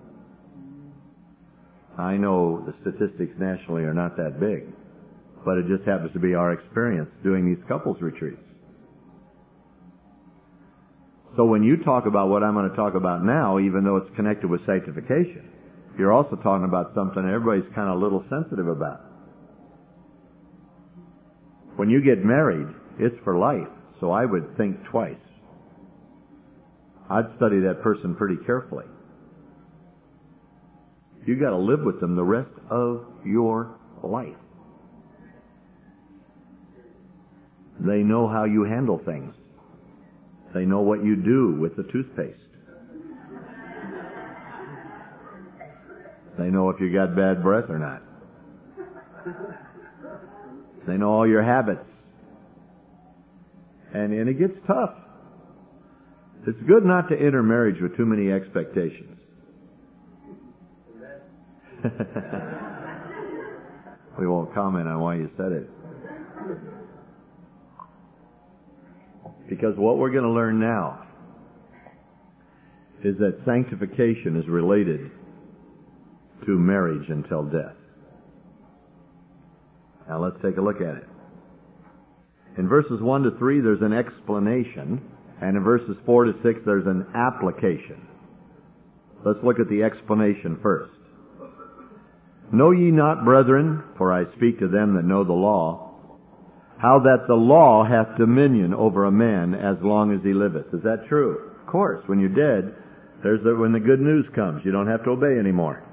I know the statistics nationally are not that big, but it just happens to be our experience doing these couples retreats. So when you talk about what I'm going to talk about now, even though it's connected with sanctification, you're also talking about something everybody's kind of a little sensitive about. When you get married, it's for life, so I would think twice. I'd study that person pretty carefully. You got to live with them the rest of your life. They know how you handle things. They know what you do with the toothpaste. They know if you got bad breath or not. They know all your habits. And, and it gets tough. It's good not to enter marriage with too many expectations. We won't comment on why you said it. Because what we're going to learn now is that sanctification is related to marriage until death. Now let's take a look at it. In verses one to three there's an explanation, and in verses four to six there's an application. Let's look at the explanation first. Know ye not, brethren, for I speak to them that know the law, how that the law hath dominion over a man as long as he liveth. Is that true? Of course, when you're dead, there's the, when the good news comes, you don't have to obey anymore.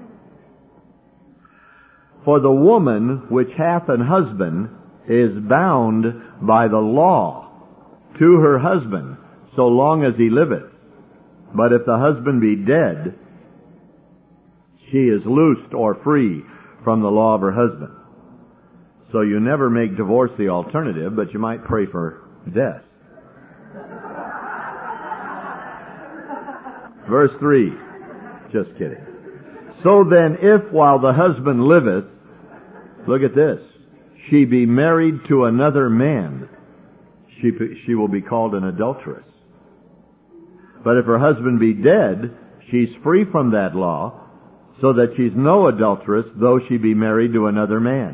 For the woman which hath an husband is bound by the law to her husband so long as he liveth. But if the husband be dead, she is loosed or free from the law of her husband. So you never make divorce the alternative, but you might pray for death. Verse three. Just kidding. So then, if while the husband liveth, look at this, she be married to another man, she, she will be called an adulteress. But if her husband be dead, she's free from that law, so that she's no adulteress, though she be married to another man.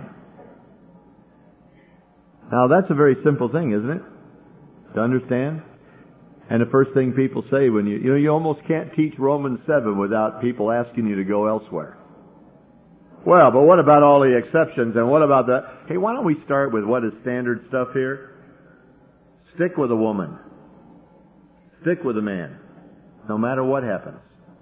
Now that's a very simple thing, isn't it? To understand? And the first thing people say when you, you know, you almost can't teach Romans seven without people asking you to go elsewhere. Well, but what about all the exceptions, and what about that? Hey, why don't we start with what is standard stuff here? Stick with a woman. Stick with a man. No matter what happens.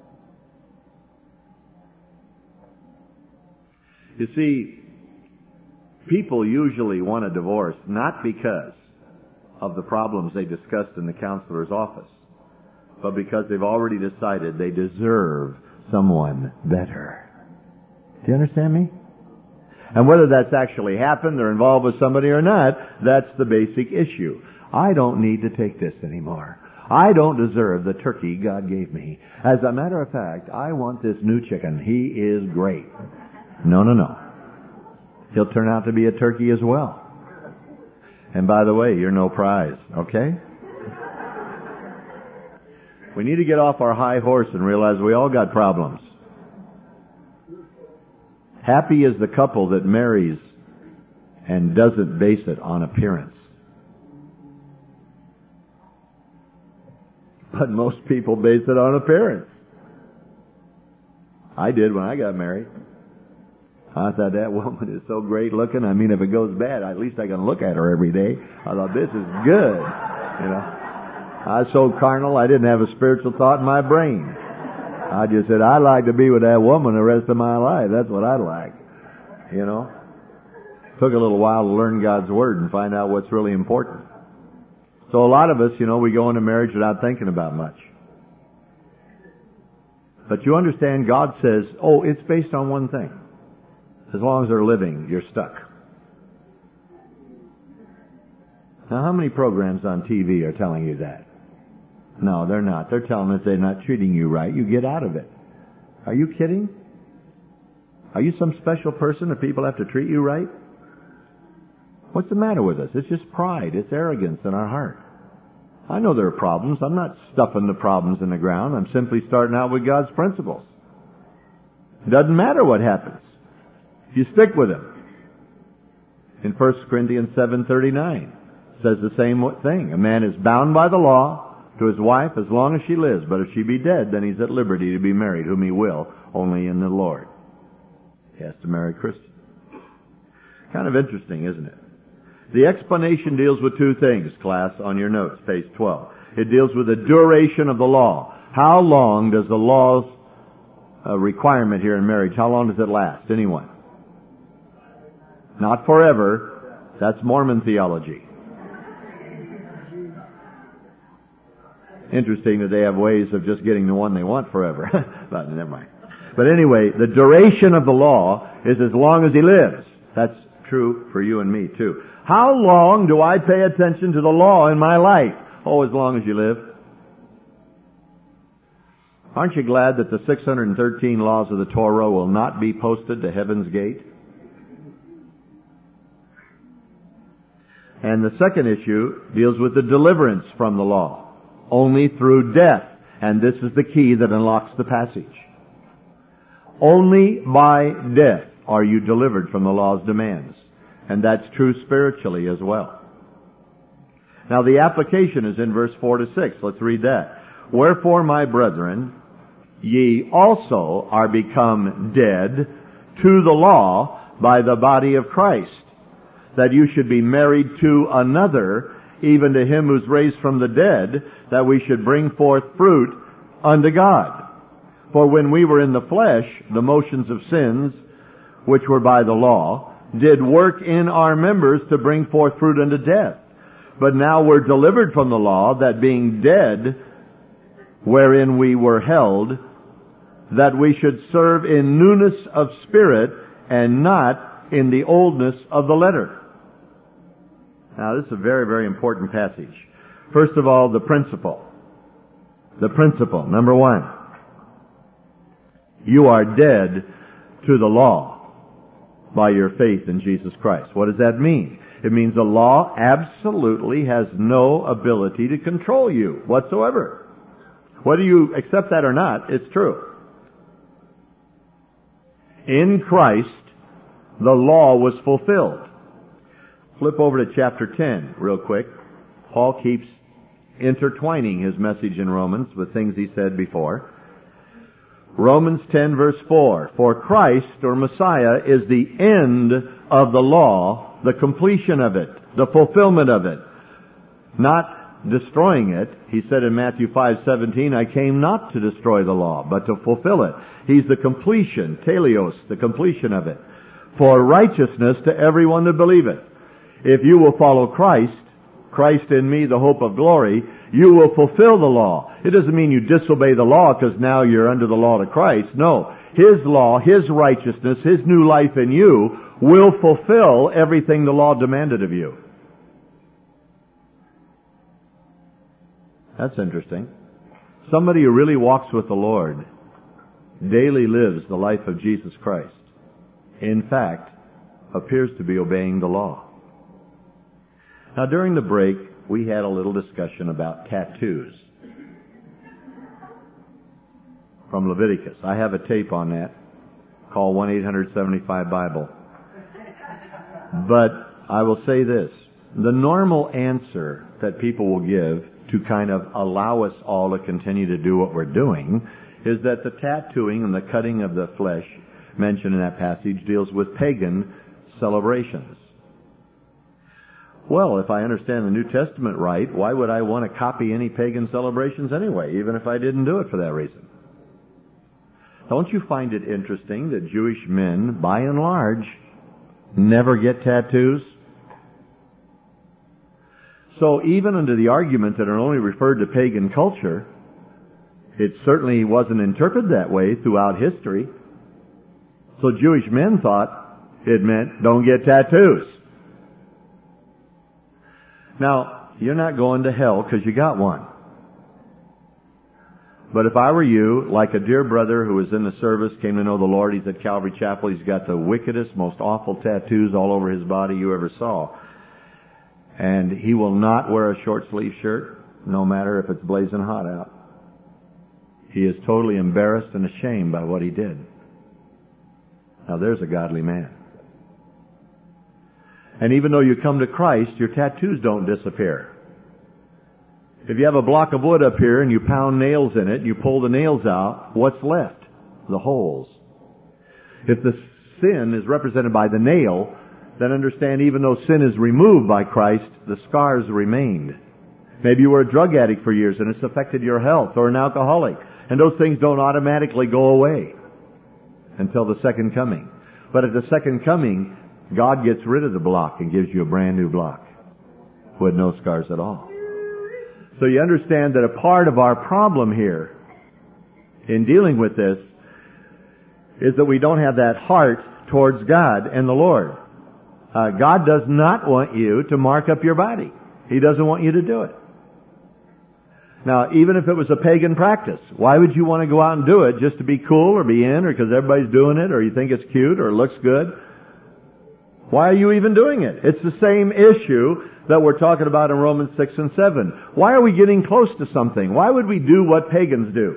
You see, people usually want a divorce not because of the problems they discussed in the counselor's office, but because they've already decided they deserve someone better. Do you understand me? And whether that's actually happened or involved with somebody or not, that's the basic issue. I don't need to take this anymore. I don't deserve the turkey God gave me. As a matter of fact, I want this new chicken. He is great. No, no, no. He'll turn out to be a turkey as well. And by the way, you're no prize, okay? We need to get off our high horse and realize we all got problems. Happy is the couple that marries and doesn't base it on appearance. But most people base it on appearance. I did when I got married. I thought, that woman is so great looking. I mean, if it goes bad, at least I can look at her every day. I thought, this is good. You know, I was so carnal, I didn't have a spiritual thought in my brain. I just said, I'd like to be with that woman the rest of my life. That's what I'd like. You know, took a little while to learn God's Word and find out what's really important. So a lot of us, you know, we go into marriage without thinking about much. But you understand, God says, oh, it's based on one thing. As long as they're living, you're stuck. Now, how many programs on T V are telling you that? No, they're not. They're telling us they're not treating you right. You get out of it. Are you kidding? Are you some special person if people have to treat you right? What's the matter with us? It's just pride. It's arrogance in our heart. I know there are problems. I'm not stuffing the problems in the ground. I'm simply starting out with God's principles. It doesn't matter what happens if you stick with Him. In First Corinthians seven thirty-nine, it says the same thing. A man is bound by the law to his wife as long as she lives, but if she be dead, then he's at liberty to be married, whom he will, only in the Lord. He has to marry a Christian. Kind of interesting, isn't it? The explanation deals with two things, class, on your notes, page twelve. It deals with the duration of the law. How long does the law's uh, requirement here in marriage, how long does it last? Anyone? Not forever. That's Mormon theology. Interesting that they have ways of just getting the one they want forever. But never mind. But anyway, the duration of the law is as long as he lives. That's true for you and me too. How long do I pay attention to the law in my life? Oh, as long as you live. Aren't you glad that the six hundred thirteen laws of the Torah will not be posted to heaven's gate? And the second issue deals with the deliverance from the law. Only through death. And this is the key that unlocks the passage. Only by death are you delivered from the law's demands. And that's true spiritually as well. Now the application is in verse four to six. Let's read that. Wherefore, my brethren, ye also are become dead to the law by the body of Christ, that you should be married to another, even to him who's raised from the dead, that we should bring forth fruit unto God. For when we were in the flesh, the motions of sins, which were by the law, did work in our members to bring forth fruit unto death. But now we're delivered from the law, that being dead, wherein we were held, that we should serve in newness of spirit, and not in the oldness of the letter. Now this is a very, very important passage. First of all, the principle. The principle, number one. You are dead to the law by your faith in Jesus Christ. What does that mean? It means the law absolutely has no ability to control you whatsoever. Whether you accept that or not, it's true. In Christ, the law was fulfilled. Flip over to chapter ten real quick. Paul keeps intertwining his message in Romans with things he said before. Romans ten verse four. For Christ, or Messiah, is the end of the law, the completion of it, the fulfillment of it. Not destroying it. He said in Matthew five seventeen, I came not to destroy the law, but to fulfill it. He's the completion, teleos, the completion of it. For righteousness to everyone that believeth. If you will follow Christ, Christ in me, the hope of glory, you will fulfill the law. It doesn't mean you disobey the law because now you're under the law to Christ. No. His law, His righteousness, His new life in you will fulfill everything the law demanded of you. That's interesting. Somebody who really walks with the Lord daily lives the life of Jesus Christ. In fact, appears to be obeying the law. Now during the break, we had a little discussion about tattoos. from Leviticus. I have a tape on that. Call one eight hundred seventy-five Bible. But I will say this. The normal answer that people will give to kind of allow us all to continue to do what we're doing is that the tattooing and the cutting of the flesh mentioned in that passage deals with pagan celebrations. Well, if I understand the New Testament right, why would I want to copy any pagan celebrations anyway, even if I didn't do it for that reason? Don't you find it interesting that Jewish men, by and large, never get tattoos? So even under the argument that are only referred to pagan culture, it certainly wasn't interpreted that way throughout history. So Jewish men thought it meant don't get tattoos. Now, you're not going to hell because you got one. But if I were you, like a dear brother who was in the service, came to know the Lord, he's at Calvary Chapel, he's got the wickedest, most awful tattoos all over his body you ever saw. And he will not wear a short sleeve shirt, no matter if it's blazing hot out. He is totally embarrassed and ashamed by what he did. Now there's a godly man. And even though you come to Christ, your tattoos don't disappear. If you have a block of wood up here and you pound nails in it, you pull the nails out, what's left? The holes. If the sin is represented by the nail, then understand even though sin is removed by Christ, the scars remained. Maybe you were a drug addict for years and it's affected your health, or an alcoholic, and those things don't automatically go away until the second coming. But at the second coming, God gets rid of the block and gives you a brand new block with no scars at all. So you understand that a part of our problem here in dealing with this is that we don't have that heart towards God and the Lord. Uh, God does not want you to mark up your body. He doesn't want you to do it. Now, even if it was a pagan practice, why would you want to go out and do it just to be cool or be in, or because everybody's doing it, or you think it's cute or it looks good? Why are you even doing it? It's the same issue that we're talking about in Romans six and seven. Why are we getting close to something? Why would we do what pagans do?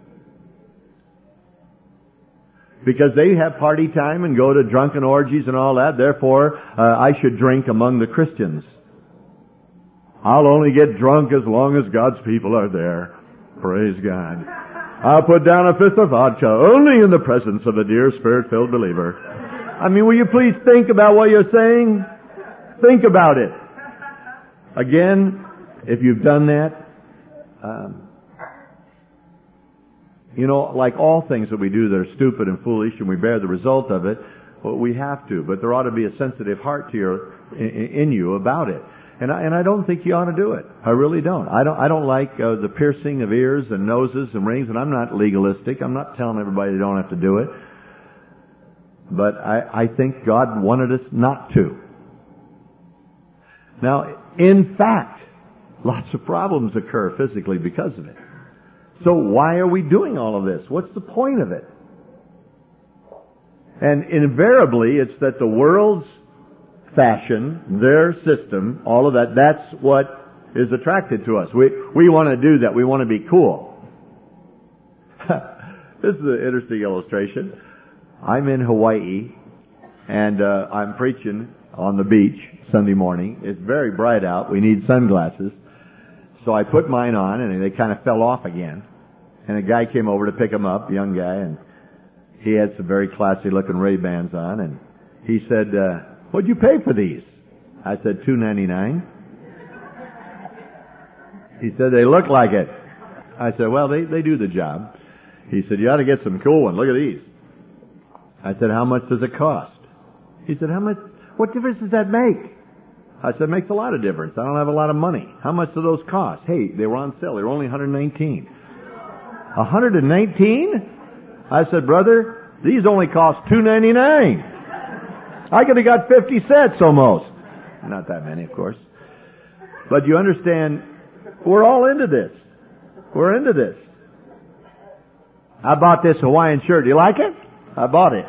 Because they have party time and go to drunken orgies and all that. Therefore, uh, I should drink among the Christians. I'll only get drunk as long as God's people are there. Praise God. I'll put down a fifth of vodka only in the presence of a dear Spirit-filled believer. I mean, will you please think about what you're saying? Think about it. Again, if you've done that, um, you know, like all things that we do that are stupid and foolish and we bear the result of it, well, we have to. But there ought to be a sensitive heart to your, in, in you about it. And I, and I don't think you ought to do it. I really don't. I don't, I don't like uh, the piercing of ears and noses and rings, and I'm not legalistic. I'm not telling everybody they don't have to do it. But I, I think God wanted us not to. Now, in fact, lots of problems occur physically because of it. So why are we doing all of this? What's the point of it? And invariably, it's that the world's fashion, their system, all of that, that's what is attracted to us. We, we want to do that. We want to be cool. This is an interesting illustration. I'm in Hawaii, and uh, I'm preaching on the beach Sunday morning. It's very bright out. We need sunglasses. So I put mine on, and they kind of fell off again. And a guy came over to pick them up, a young guy, and he had some very classy-looking Ray-Bans on, and he said, uh, what'd you pay for these? I said, two ninety-nine. He said, they look like it. I said, well, they, they do the job. He said, you ought to get some cool ones. Look at these. I said, how much does it cost? He said, how much, what difference does that make? I said, it makes a lot of difference. I don't have a lot of money. How much do those cost? Hey, they were on sale. They were only one hundred nineteen. one hundred nineteen? I said, brother, these only cost two ninety-nine. I could have got fifty cents almost. Not that many, of course. But you understand, we're all into this. We're into this. I bought this Hawaiian shirt. Do you like it? I bought it.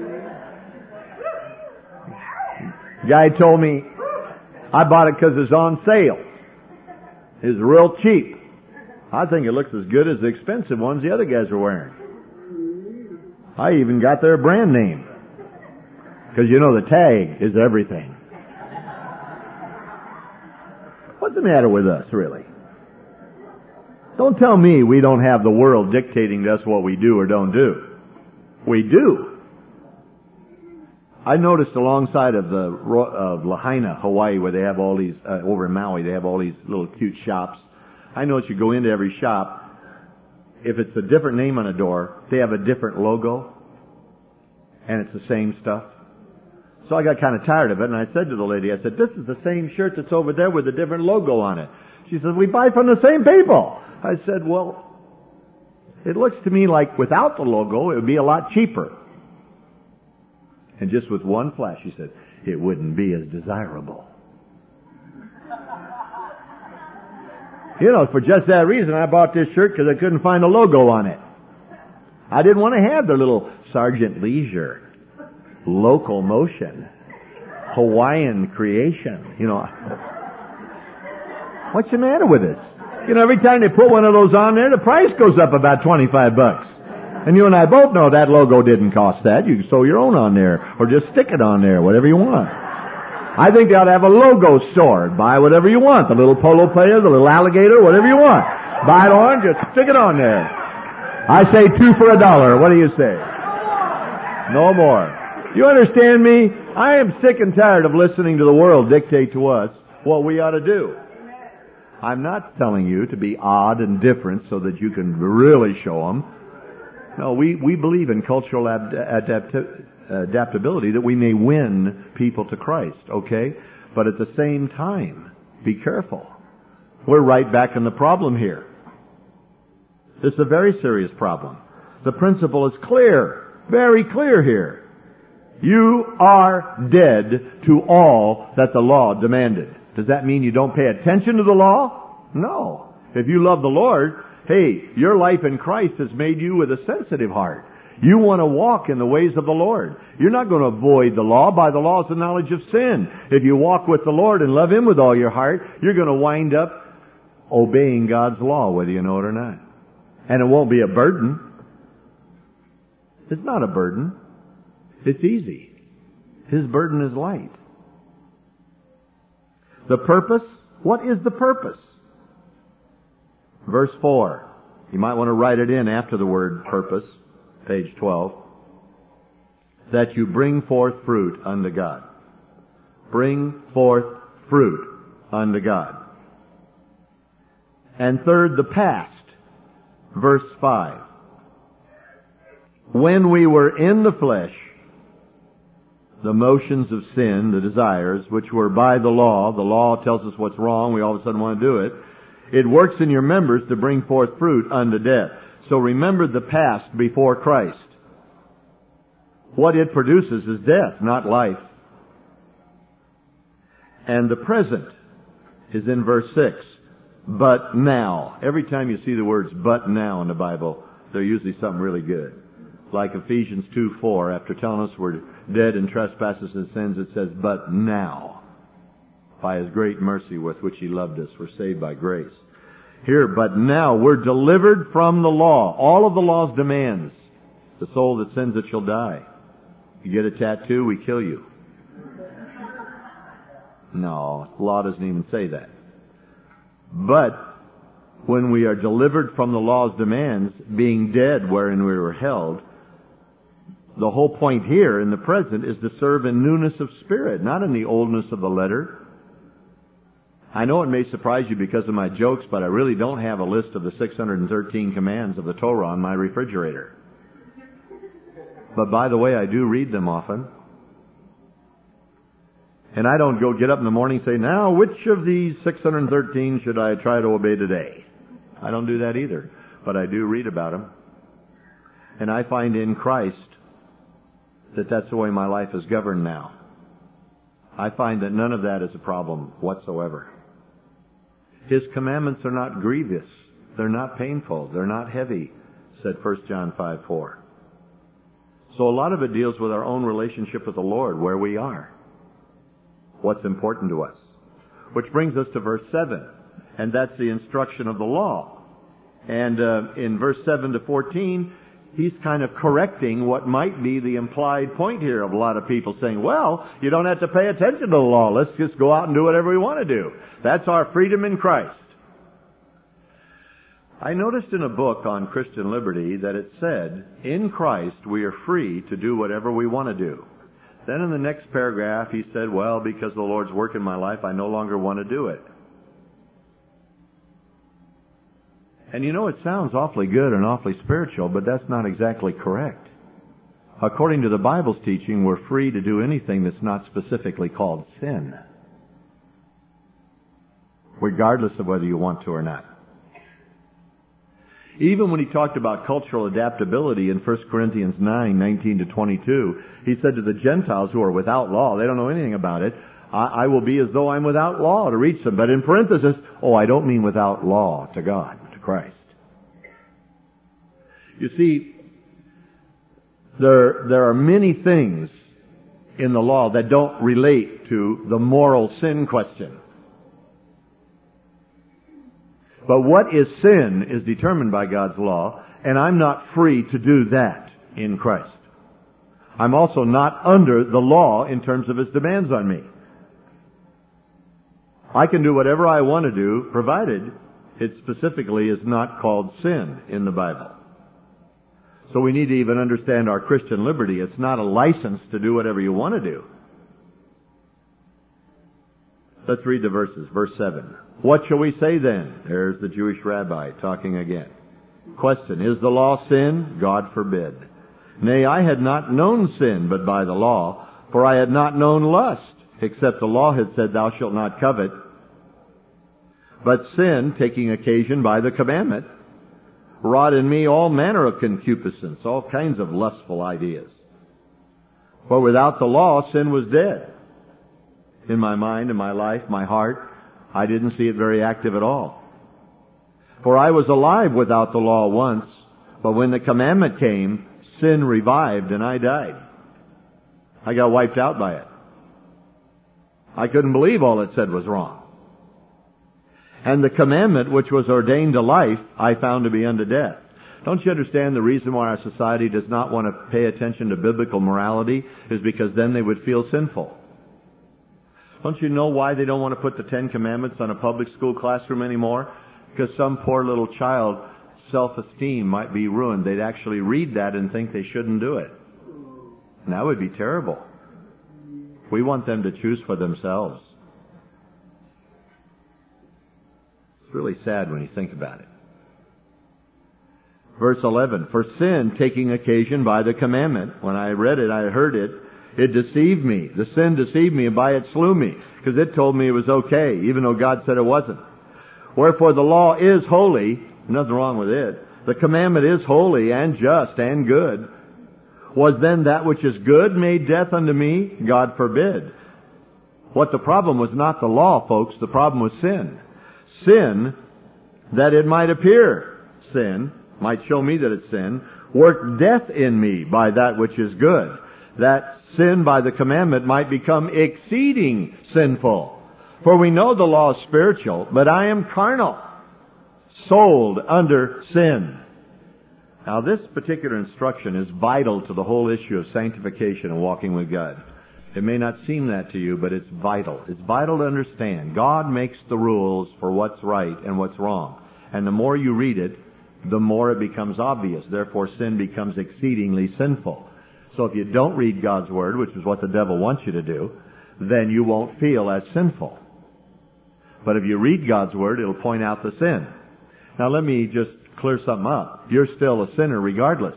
Guy told me I bought it because it's on sale. It's real cheap. I think it looks as good as the expensive ones the other guys are wearing. I even got their brand name. Because you know the tag is everything. What's the matter with us, really? Don't tell me we don't have the world dictating to us what we do or don't do. We do. I noticed alongside of the of Lahaina, Hawaii, where they have all these, uh, over in Maui, they have all these little cute shops. I noticed you go into every shop, if it's a different name on a door, they have a different logo, and it's the same stuff. So I got kind of tired of it, and I said to the lady, I said, this is the same shirt that's over there with a different logo on it. She says, we buy from the same people. I said, well, it looks to me like without the logo, it would be a lot cheaper. And just with one flash, she said, it wouldn't be as desirable. You know, for just that reason, I bought this shirt because I couldn't find a logo on it. I didn't want to have the little Sergeant Leisure, Local Motion, Hawaiian Creation, you know. What's the matter with this? You know, every time they put one of those on there, the price goes up about twenty-five bucks. And you and I both know that logo didn't cost that. You can sew your own on there, or just stick it on there, whatever you want. I think they ought to have a logo store. Buy whatever you want. The little polo player, the little alligator, whatever you want. Buy it on, just stick it on there. I say two for a dollar. What do you say? No more. You understand me? I am sick and tired of listening to the world dictate to us what we ought to do. I'm not telling you to be odd and different so that you can really show them. No, we, we believe in cultural ad, adapti, adaptability that we may win people to Christ, okay? But at the same time, be careful. We're right back in the problem here. This is a very serious problem. The principle is clear, very clear here. You are dead to all that the law demanded. Does that mean you don't pay attention to the law? No. If you love the Lord, hey, your life in Christ has made you with a sensitive heart. You want to walk in the ways of the Lord. You're not going to avoid the law by the laws of knowledge of sin. If you walk with the Lord and love Him with all your heart, you're going to wind up obeying God's law, whether you know it or not. And it won't be a burden. It's not a burden. It's easy. His burden is light. The purpose? What is the purpose? Verse four. You might want to write it in after the word purpose, page twelve. That you bring forth fruit unto God. Bring forth fruit unto God. And third, the past. Verse five. When we were in the flesh, the motions of sin, the desires, which were by the law, the law tells us what's wrong, we all of a sudden want to do it. It works in your members to bring forth fruit unto death. So remember the past before Christ. What it produces is death, not life. And the present is in verse six. But now. Every time you see the words but now in the Bible, they're usually something really good. Like Ephesians two four, after telling us we're dead in trespasses and sins, it says, but now, by His great mercy with which He loved us, we're saved by grace. Here, but now, we're delivered from the law. All of the law's demands. The soul that sins, it shall die. You get a tattoo, we kill you. No, the law doesn't even say that. But, when we are delivered from the law's demands, being dead wherein we were held, the whole point here in the present is to serve in newness of spirit, not in the oldness of the letter. I know it may surprise you because of my jokes, but I really don't have a list of the six hundred thirteen commands of the Torah on my refrigerator. But by the way, I do read them often. And I don't go get up in the morning and say, now, which of these six hundred thirteen should I try to obey today? I don't do that either. But I do read about them. And I find in Christ that that's the way my life is governed now. I find that none of that is a problem whatsoever. His commandments are not grievous. They're not painful. They're not heavy, said First John five four. So a lot of it deals with our own relationship with the Lord, where we are. What's important to us. Which brings us to verse seven. And that's the instruction of the law. And uh, in verse seven to fourteen, he's kind of correcting what might be the implied point here of a lot of people saying, well, you don't have to pay attention to the law. Let's just go out and do whatever we want to do. That's our freedom in Christ. I noticed in a book on Christian liberty that it said, in Christ we are free to do whatever we want to do. Then in the next paragraph he said, well, because the Lord's work in my life, I no longer want to do it. And you know, it sounds awfully good and awfully spiritual, but that's not exactly correct. According to the Bible's teaching, we're free to do anything that's not specifically called sin, regardless of whether you want to or not. Even when he talked about cultural adaptability in First Corinthians nine, nineteen to twenty-two, he said to the Gentiles who are without law, they don't know anything about it, I, I will be as though I'm without law to reach them. But in parenthesis, oh, I don't mean without law to God, to Christ. You see, there, there are many things in the law that don't relate to the moral sin question. But what is sin is determined by God's law, and I'm not free to do that in Christ. I'm also not under the law in terms of its demands on me. I can do whatever I want to do, provided it specifically is not called sin in the Bible. So we need to even understand our Christian liberty. It's not a license to do whatever you want to do. Let's read the verses. Verse seven. What shall we say then? There's the Jewish rabbi talking again. Question. Is the law sin? God forbid. Nay, I had not known sin but by the law, for I had not known lust, except the law had said, thou shalt not covet. But sin, taking occasion by the commandment, wrought in me all manner of concupiscence, all kinds of lustful ideas. For without the law, sin was dead. In my mind, in my life, my heart, I didn't see it very active at all. For I was alive without the law once, but when the commandment came, sin revived and I died. I got wiped out by it. I couldn't believe all it said was wrong. And the commandment which was ordained to life, I found to be unto death. Don't you understand the reason why our society does not want to pay attention to biblical morality is because then they would feel sinful. Don't you know why they don't want to put the Ten Commandments on a public school classroom anymore? Because some poor little child's self-esteem might be ruined. They'd actually read that and think they shouldn't do it. And that would be terrible. We want them to choose for themselves. It's really sad when you think about it. Verse eleven, for sin, taking occasion by the commandment. When I read it, I heard it. It deceived me. The sin deceived me, and by it slew me. Because it told me it was okay, even though God said it wasn't. Wherefore the law is holy. Nothing wrong with it. The commandment is holy and just and good. Was then that which is good made death unto me? God forbid. What the problem was not the law, folks. The problem was sin. Sin, that it might appear sin, might show me that it's sin, worked death in me by that which is good. That sin by the commandment might become exceeding sinful. For we know the law is spiritual, but I am carnal, sold under sin. Now this particular instruction is vital to the whole issue of sanctification and walking with God. It may not seem that to you, but it's vital. It's vital to understand. God makes the rules for what's right and what's wrong. And the more you read it, the more it becomes obvious. Therefore, sin becomes exceedingly sinful. So if you don't read God's Word, which is what the devil wants you to do, then you won't feel as sinful. But if you read God's Word, it'll point out the sin. Now let me just clear something up. You're still a sinner regardless.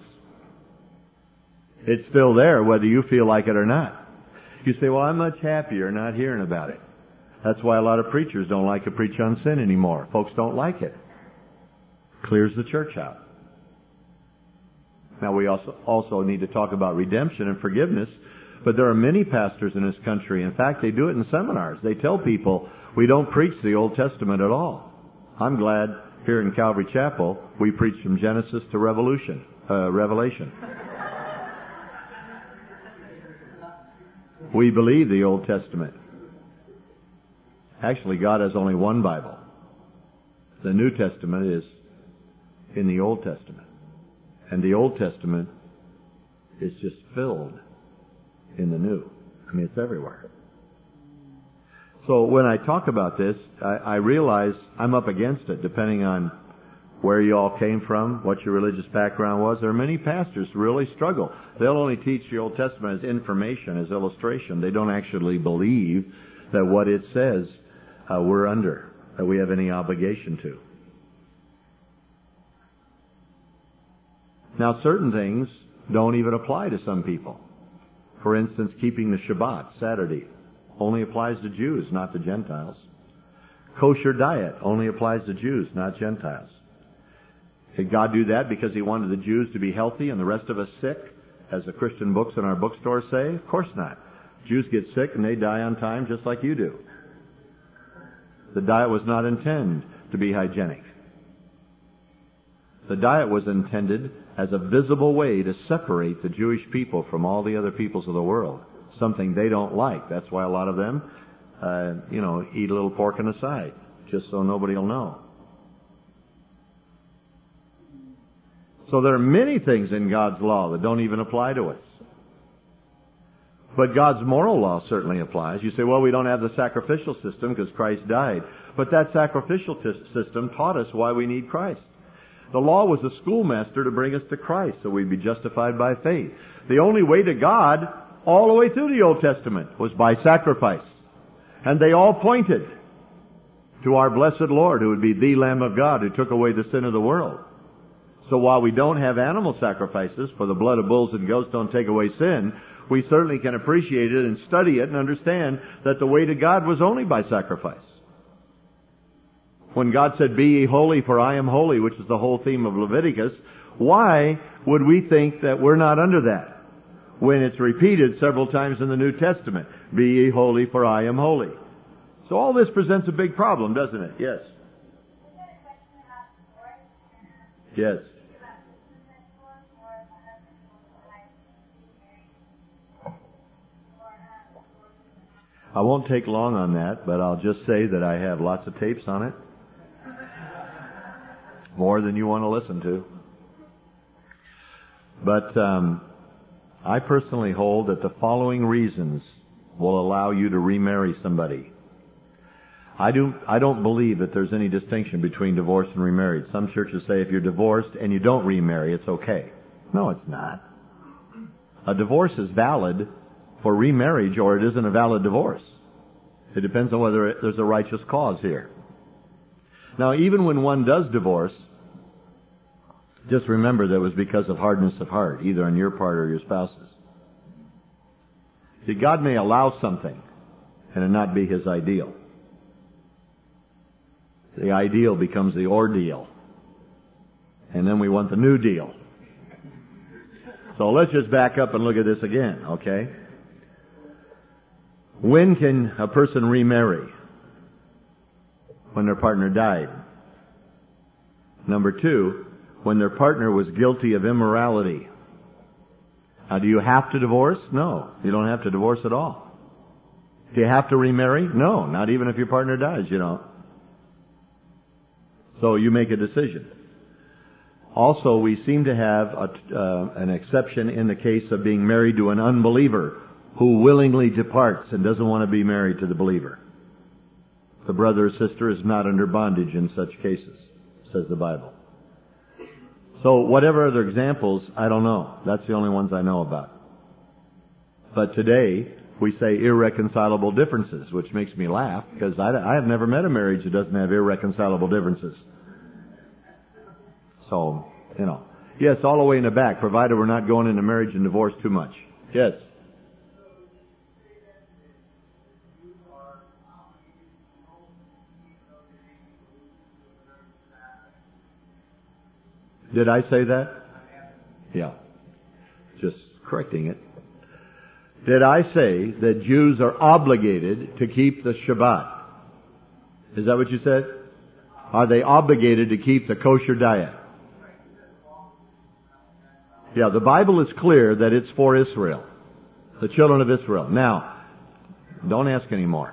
It's still there whether you feel like it or not. You say, well, I'm much happier not hearing about it. That's why a lot of preachers don't like to preach on sin anymore. Folks don't like it. Clears the church out. Now we also also need to talk about redemption and forgiveness, but there are many pastors in this country. In fact, they do it in seminars. They tell people, we don't preach the Old Testament at all. I'm glad here in Calvary Chapel we preach from Genesis to Revolution, uh, Revelation. We believe the Old Testament. Actually, God has only one Bible. The New Testament is in the Old Testament. And the Old Testament is just filled in the New. I mean, it's everywhere. So when I talk about this, I, I realize I'm up against it, depending on where you all came from, what your religious background was. There are many pastors who really struggle. They'll only teach the Old Testament as information, as illustration. They don't actually believe that what it says uh, we're under, that we have any obligation to. Now, certain things don't even apply to some people. For instance, keeping the Shabbat, Saturday, only applies to Jews, not to Gentiles. Kosher diet only applies to Jews, not Gentiles. Did God do that because He wanted the Jews to be healthy and the rest of us sick, as the Christian books in our bookstore say? Of course not. Jews get sick and they die on time just like you do. The diet was not intended to be hygienic. The diet was intended as a visible way to separate the Jewish people from all the other peoples of the world. Something they don't like. That's why a lot of them, uh, you know, eat a little pork on the side, just so nobody will know. So there are many things in God's law that don't even apply to us. But God's moral law certainly applies. You say, well, we don't have the sacrificial system because Christ died. But that sacrificial t- system taught us why we need Christ. The law was a schoolmaster to bring us to Christ so we'd be justified by faith. The only way to God, all the way through the Old Testament, was by sacrifice. And they all pointed to our blessed Lord, who would be the Lamb of God who took away the sin of the world. So while we don't have animal sacrifices, for the blood of bulls and goats don't take away sin, we certainly can appreciate it and study it and understand that the way to God was only by sacrifice. When God said, "Be ye holy, for I am holy," which is the whole theme of Leviticus, why would we think that we're not under that when it's repeated several times in the New Testament? "Be ye holy, for I am holy." So all this presents a big problem, doesn't it? Yes. Yes. I won't take long on that, but I'll just say that I have lots of tapes on it. More than you want to listen to. But um, I personally hold that the following reasons will allow you to remarry somebody. I, do, I don't believe that there's any distinction between divorced and remarried. Some churches say if you're divorced and you don't remarry, it's okay. No, it's not. A divorce is valid for remarriage, or it isn't a valid divorce. It depends on whether there's a righteous cause here. Now, even when one does divorce, just remember that it was because of hardness of heart, either on your part or your spouse's. See, God may allow something and it not be His ideal. The ideal becomes the ordeal. And then we want the new deal. So let's just back up and look at this again, okay? When can a person remarry? When their partner died. Number two, when their partner was guilty of immorality. Now, do you have to divorce? No, you don't have to divorce at all. Do you have to remarry? No, not even if your partner dies, you don't. So you make a decision. Also, we seem to have a, uh, an exception in the case of being married to an unbeliever who willingly departs and doesn't want to be married to the believer. The brother or sister is not under bondage in such cases, says the Bible. So whatever other examples, I don't know. That's the only ones I know about. But today, we say irreconcilable differences, which makes me laugh, because I, I have never met a marriage that doesn't have irreconcilable differences. So, you know. Yes, all the way in the back, provided we're not going into marriage and divorce too much. Yes. Did I say that? Yeah. Just correcting it. Did I say that Jews are obligated to keep the Shabbat? Is that what you said? Are they obligated to keep the kosher diet? Yeah, the Bible is clear that it's for Israel. The children of Israel. Now, don't ask any more.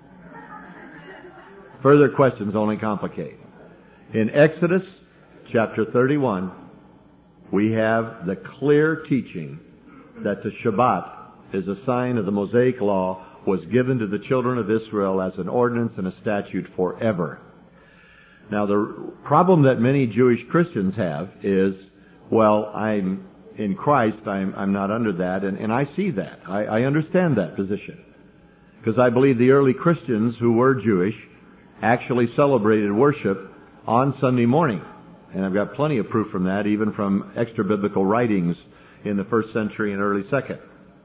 Further questions only complicate. In Exodus chapter thirty-one, we have the clear teaching that the Shabbat is a sign of the Mosaic law, was given to the children of Israel as an ordinance and a statute forever. Now, the problem that many Jewish Christians have is, well, I'm in Christ, I'm, I'm not under that, and, and I see that. I, I understand that position. Because I believe the early Christians who were Jewish actually celebrated worship on Sunday morning. And I've got plenty of proof from that, even from extra-biblical writings in the first century and early second.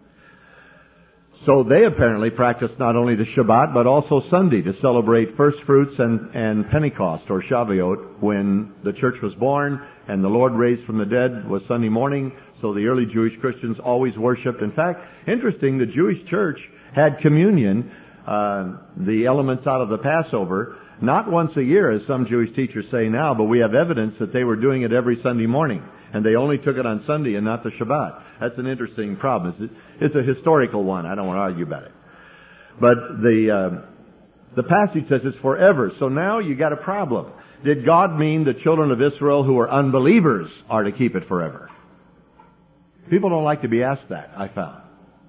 So they apparently practiced not only the Shabbat, but also Sunday to celebrate first fruits and, and Pentecost, or Shavuot, when the church was born and the Lord raised from the dead was Sunday morning. So the early Jewish Christians always worshipped. In fact, interesting, the Jewish church had communion, uh, the elements out of the Passover, not once a year, as some Jewish teachers say now, but we have evidence that they were doing it every Sunday morning. And they only took it on Sunday and not the Shabbat. That's an interesting problem. It's, it's a historical one. I don't want to argue about it. But the uh, the passage says it's forever. So now you got a problem. Did God mean the children of Israel who are unbelievers are to keep it forever? People don't like to be asked that, I found.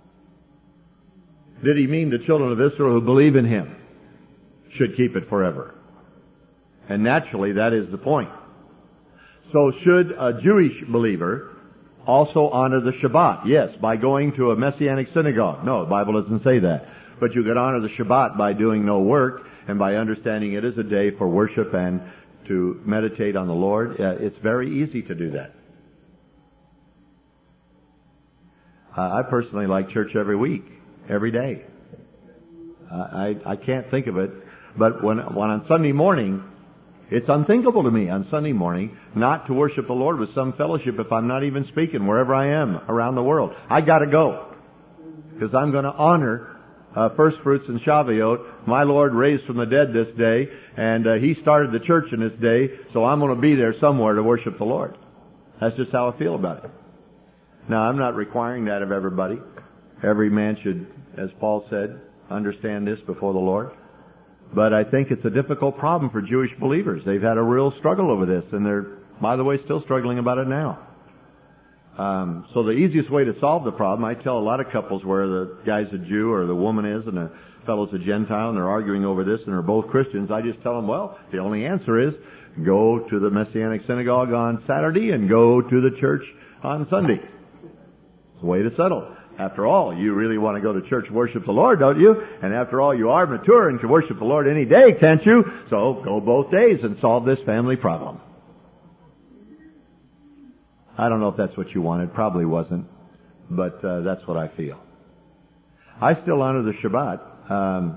Did He mean the children of Israel who believe in Him should keep it forever? And naturally, that is the point. So should a Jewish believer also honor the Shabbat? Yes, by going to a Messianic synagogue. No, the Bible doesn't say that. But you could honor the Shabbat by doing no work and by understanding it is a day for worship and to meditate on the Lord. Uh, it's very easy to do that. Uh, I personally like church every week, every day. Uh, I, I can't think of it. But when, when on Sunday morning, it's unthinkable to me on Sunday morning not to worship the Lord with some fellowship if I'm not even speaking wherever I am around the world. I got to go because I'm going to honor uh, first fruits and Shavuot. My Lord raised from the dead this day, and uh, He started the church in this day, so I'm going to be there somewhere to worship the Lord. That's just how I feel about it. Now, I'm not requiring that of everybody. Every man should, as Paul said, understand this before the Lord. But I think it's a difficult problem for Jewish believers. They've had a real struggle over this, and they're, by the way, still struggling about it now. Um, so the easiest way to solve the problem, I tell a lot of couples where the guy's a Jew or the woman is and the fellow's a Gentile and they're arguing over this and they're both Christians, I just tell them, well, the only answer is go to the Messianic synagogue on Saturday and go to the church on Sunday. It's a way to settle. After all, you really want to go to church and worship the Lord, don't you? And after all, you are mature and can worship the Lord any day, can't you? So go both days and solve this family problem. I don't know if that's what you wanted. Probably wasn't. But uh, that's what I feel. I still honor the Shabbat. Um,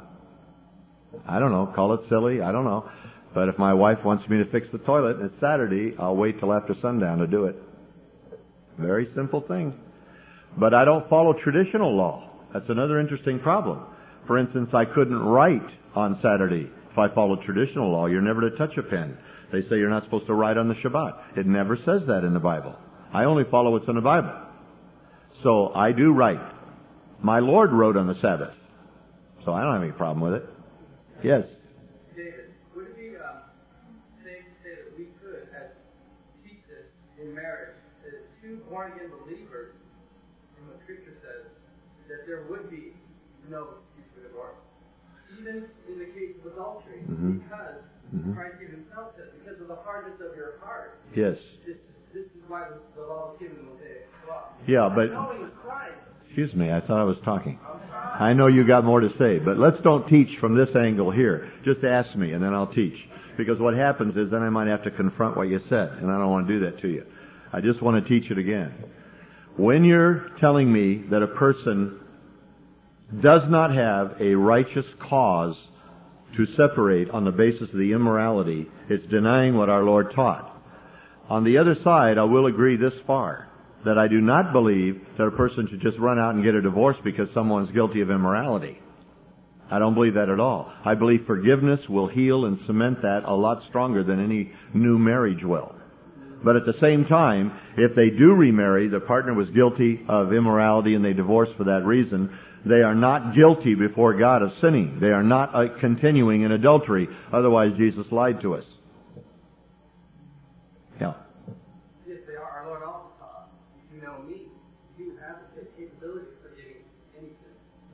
I don't know. Call it silly. I don't know. But if my wife wants me to fix the toilet and it's Saturday, I'll wait till after sundown to do it. Very simple thing. But I don't follow traditional law. That's another interesting problem. For instance, I couldn't write on Saturday. If I followed traditional law, you're never to touch a pen. They say you're not supposed to write on the Shabbat. It never says that in the Bible. I only follow what's in the Bible. So I do write. My Lord wrote on the Sabbath. So I don't have any problem with it. Yes? David, would it be uh, safe to say that we could, as teach this in marriage, that two born-again believers, from what Scripture says, that there would be no excuse for divorce, even in the case of adultery, mm-hmm. because mm-hmm. Christ Himself said, because of the hardness of your heart. Yes. This, this is why the, the law was given in the Mosaic law. Yeah, but knowing Christ. Excuse me, I thought I was talking. I know you got more to say, but let's don't teach from this angle here. Just ask me, and then I'll teach. Because what happens is then I might have to confront what you said, and I don't want to do that to you. I just want to teach it again. When you're telling me that a person does not have a righteous cause to separate on the basis of the immorality, it's denying what our Lord taught. On the other side, I will agree this far, that I do not believe that a person should just run out and get a divorce because someone's guilty of immorality. I don't believe that at all. I believe forgiveness will heal and cement that a lot stronger than any new marriage will. But at the same time, if they do remarry, the partner was guilty of immorality and they divorced for that reason, they are not guilty before God of sinning. They are not uh, continuing in adultery. Otherwise, Jesus lied to us. Yeah. Yes, they are. Our Lord also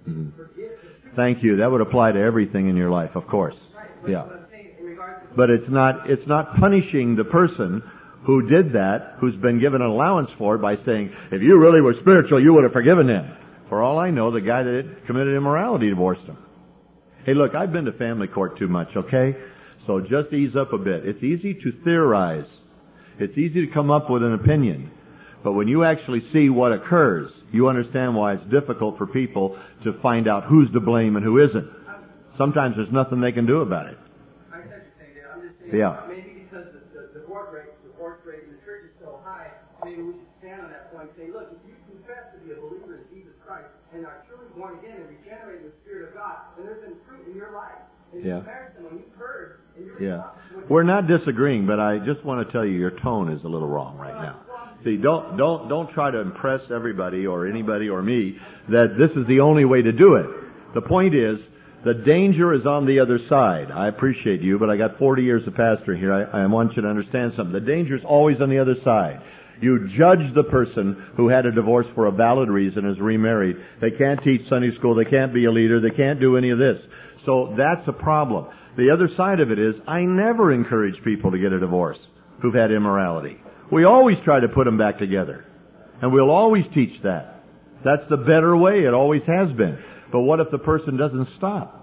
Mm-hmm. Thank you. That would apply to everything in your life, of course. Yeah. But it's not, it's not punishing the person who did that, who's been given an allowance for it by saying, if you really were spiritual, you would have forgiven him. For all I know, the guy that committed immorality divorced him. Hey, look, I've been to family court too much, okay? So just ease up a bit. It's easy to theorize. It's easy to come up with an opinion. But when you actually see what occurs, you understand why it's difficult for people to find out who's to blame and who isn't. Sometimes there's nothing they can do about it. I said you're saying that. I'm just saying Yeah. maybe because the, the, the divorce rate, the divorce rate in the church is so high, maybe we should stand on that point and say, look, if you confess to be a believer in Jesus Christ and are truly born again and regenerated with the Spirit of God, then there's been fruit in your life. And Yeah. comparison, when you've heard, and you're Yeah. We're not disagreeing, but I just want to tell you your tone is a little wrong right now. See, don't, don't, don't try to impress everybody or anybody or me that this is the only way to do it. The point is, the danger is on the other side. I appreciate you, but I got forty years of pastoring here. I, I want you to understand something. The danger is always on the other side. You judge the person who had a divorce for a valid reason, is remarried. They can't teach Sunday school. They can't be a leader. They can't do any of this. So that's a problem. The other side of it is, I never encourage people to get a divorce who've had immorality. We always try to put them back together. And we'll always teach that. That's the better way. It always has been. But what if the person doesn't stop?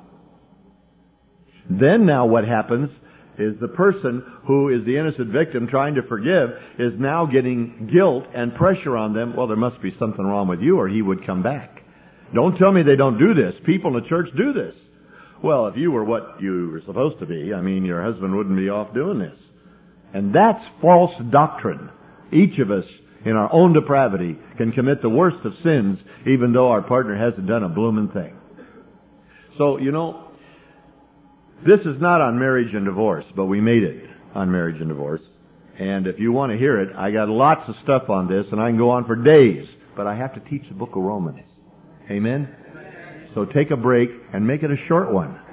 Then now what happens is the person who is the innocent victim trying to forgive is now getting guilt and pressure on them. Well, there must be something wrong with you or he would come back. Don't tell me they don't do this. People in the church do this. Well, if you were what you were supposed to be, I mean, your husband wouldn't be off doing this. And that's false doctrine. Each of us, in our own depravity, can commit the worst of sins, even though our partner hasn't done a blooming thing. So, you know, this is not on marriage and divorce, but we made it on marriage and divorce. And if you want to hear it, I got lots of stuff on this, and I can go on for days. But I have to teach the book of Romans. Amen? So take a break and make it a short one.